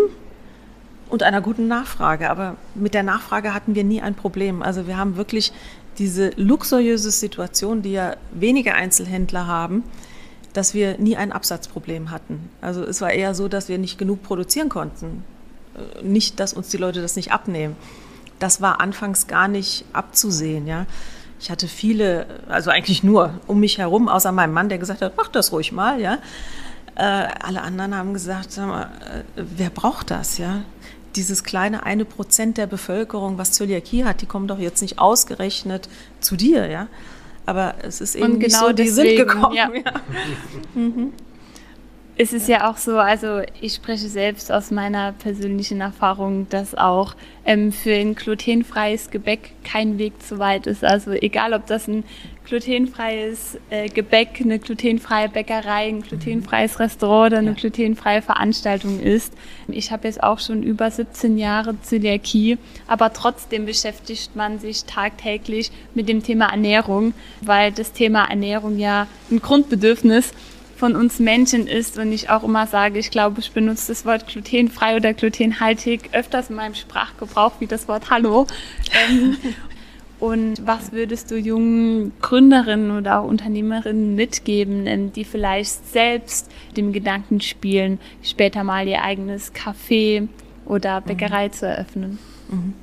B: und einer guten Nachfrage. Aber mit der Nachfrage hatten wir nie ein Problem. Also wir haben wirklich diese luxuriöse Situation, die ja wenige Einzelhändler haben, dass wir nie ein Absatzproblem hatten. Also es war eher so, dass wir nicht genug produzieren konnten. Nicht, dass uns die Leute das nicht abnehmen. Das war anfangs gar nicht abzusehen. Ja. Ich hatte viele, also eigentlich nur um mich herum, außer meinem Mann, der gesagt hat, mach das ruhig mal. Ja. Äh, alle anderen haben gesagt, sag mal, äh, wer braucht das? Ja? Dieses kleine eine Prozent der Bevölkerung, was Zöliakie hat, die kommen doch jetzt nicht ausgerechnet zu dir. Ja. Aber es ist eben
A: genau
B: nicht so, die
A: deswegen,
B: sind gekommen.
A: Ja.
B: Ja. Mhm.
A: Es ist ja auch so, also ich spreche selbst aus meiner persönlichen Erfahrung, dass auch ähm, für ein glutenfreies Gebäck kein Weg zu weit ist. Also egal, ob das ein glutenfreies äh, Gebäck, eine glutenfreie Bäckerei, ein glutenfreies Restaurant oder eine ja. glutenfreie Veranstaltung ist. Ich habe jetzt auch schon über siebzehn Jahre Zöliakie, aber trotzdem beschäftigt man sich tagtäglich mit dem Thema Ernährung, weil das Thema Ernährung ja ein Grundbedürfnis von uns Menschen ist und ich auch immer sage, ich glaube, ich benutze das Wort glutenfrei oder glutenhaltig öfters in meinem Sprachgebrauch wie das Wort Hallo. Ähm, und was würdest du jungen Gründerinnen oder auch Unternehmerinnen mitgeben, die vielleicht selbst dem Gedanken spielen, später mal ihr eigenes Café oder Bäckerei mhm. zu eröffnen?
B: Mhm.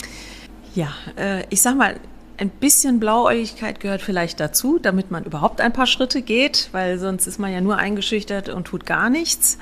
B: Ja, äh, ich sag mal, ein bisschen Blauäugigkeit gehört vielleicht dazu, damit man überhaupt ein paar Schritte geht, weil sonst ist man ja nur eingeschüchtert und tut gar nichts.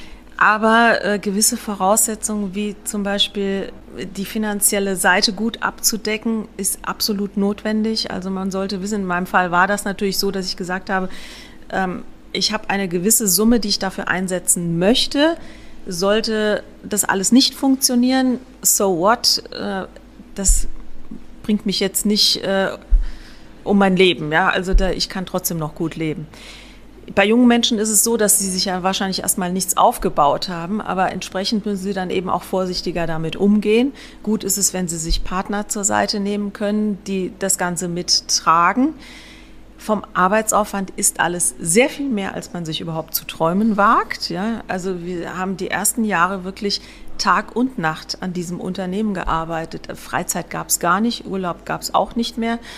B: Aber äh, gewisse Voraussetzungen, wie zum Beispiel die finanzielle Seite gut abzudecken, ist absolut notwendig. Also man sollte wissen, in meinem Fall war das natürlich so, dass ich gesagt habe, ähm, ich habe eine gewisse Summe, die ich dafür einsetzen möchte. Sollte das alles nicht funktionieren, so what, äh, das bringt mich jetzt nicht äh, um mein Leben. Ja? Also da, ich kann trotzdem noch gut leben. Bei jungen Menschen ist es so, dass sie sich ja wahrscheinlich erstmal nichts aufgebaut haben, aber entsprechend müssen sie dann eben auch vorsichtiger damit umgehen. Gut ist es, wenn sie sich Partner zur Seite nehmen können, die das Ganze mittragen. Vom Arbeitsaufwand ist alles sehr viel mehr, als man sich überhaupt zu träumen wagt. Ja? Also wir haben die ersten Jahre wirklich Tag und Nacht an diesem Unternehmen gearbeitet. Freizeit gab es gar nicht, Urlaub gab es auch nicht mehr.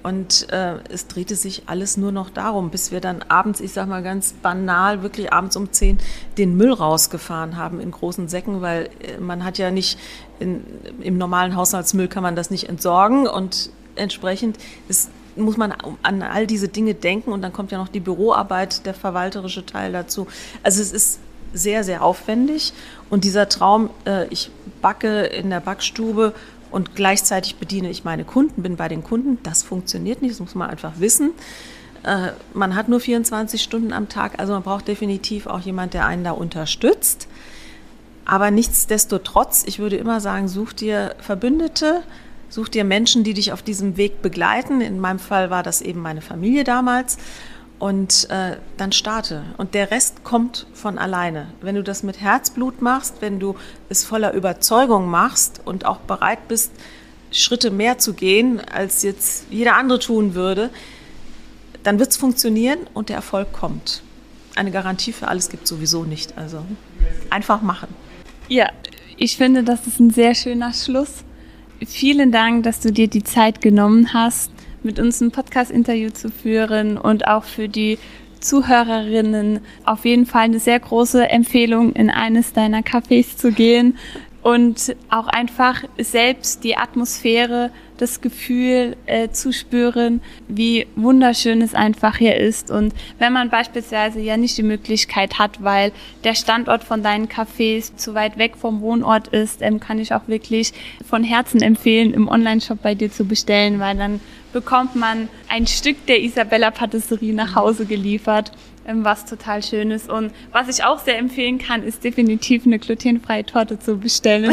B: Und äh, es drehte sich alles nur noch darum, bis wir dann abends, ich sag mal ganz banal, wirklich abends um zehn den Müll rausgefahren haben in großen Säcken, weil äh, man hat ja nicht, in, im normalen Haushaltsmüll kann man das nicht entsorgen und entsprechend ist, muss man an all diese Dinge denken und dann kommt ja noch die Büroarbeit, der verwalterische Teil dazu. Also es ist sehr, sehr aufwendig und dieser Traum, äh, ich backe in der Backstube und gleichzeitig bediene ich meine Kunden, bin bei den Kunden. Das funktioniert nicht, das muss man einfach wissen. Äh, man hat nur vierundzwanzig Stunden am Tag, also man braucht definitiv auch jemand, der einen da unterstützt. Aber nichtsdestotrotz, ich würde immer sagen, such dir Verbündete, such dir Menschen, die dich auf diesem Weg begleiten. In meinem Fall war das eben meine Familie damals. Und äh, dann starte. Und der Rest kommt von alleine. Wenn du das mit Herzblut machst, wenn du es voller Überzeugung machst und auch bereit bist, Schritte mehr zu gehen, als jetzt jeder andere tun würde, dann wird es funktionieren und der Erfolg kommt. Eine Garantie für alles gibt es sowieso nicht. Also einfach machen.
A: Ja, ich finde, das ist ein sehr schöner Schluss. Vielen Dank, dass du dir die Zeit genommen hast, mit uns ein Podcast-Interview zu führen und auch für die Zuhörerinnen auf jeden Fall eine sehr große Empfehlung, in eines deiner Cafés zu gehen und auch einfach selbst die Atmosphäre, das Gefühl äh, zu spüren, wie wunderschön es einfach hier ist. Und wenn man beispielsweise ja nicht die Möglichkeit hat, weil der Standort von deinen Cafés zu weit weg vom Wohnort ist, ähm, kann ich auch wirklich von Herzen empfehlen, im Onlineshop bei dir zu bestellen, weil dann bekommt man ein Stück der Isabella Patisserie nach Hause geliefert, was total schön ist. Und was ich auch sehr empfehlen kann, ist definitiv eine glutenfreie Torte zu bestellen.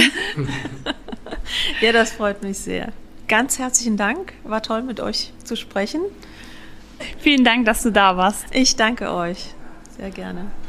B: Ja, das freut mich sehr. Ganz herzlichen Dank. War toll, mit euch zu sprechen.
A: Vielen Dank, dass du da warst.
B: Ich danke euch. Sehr gerne.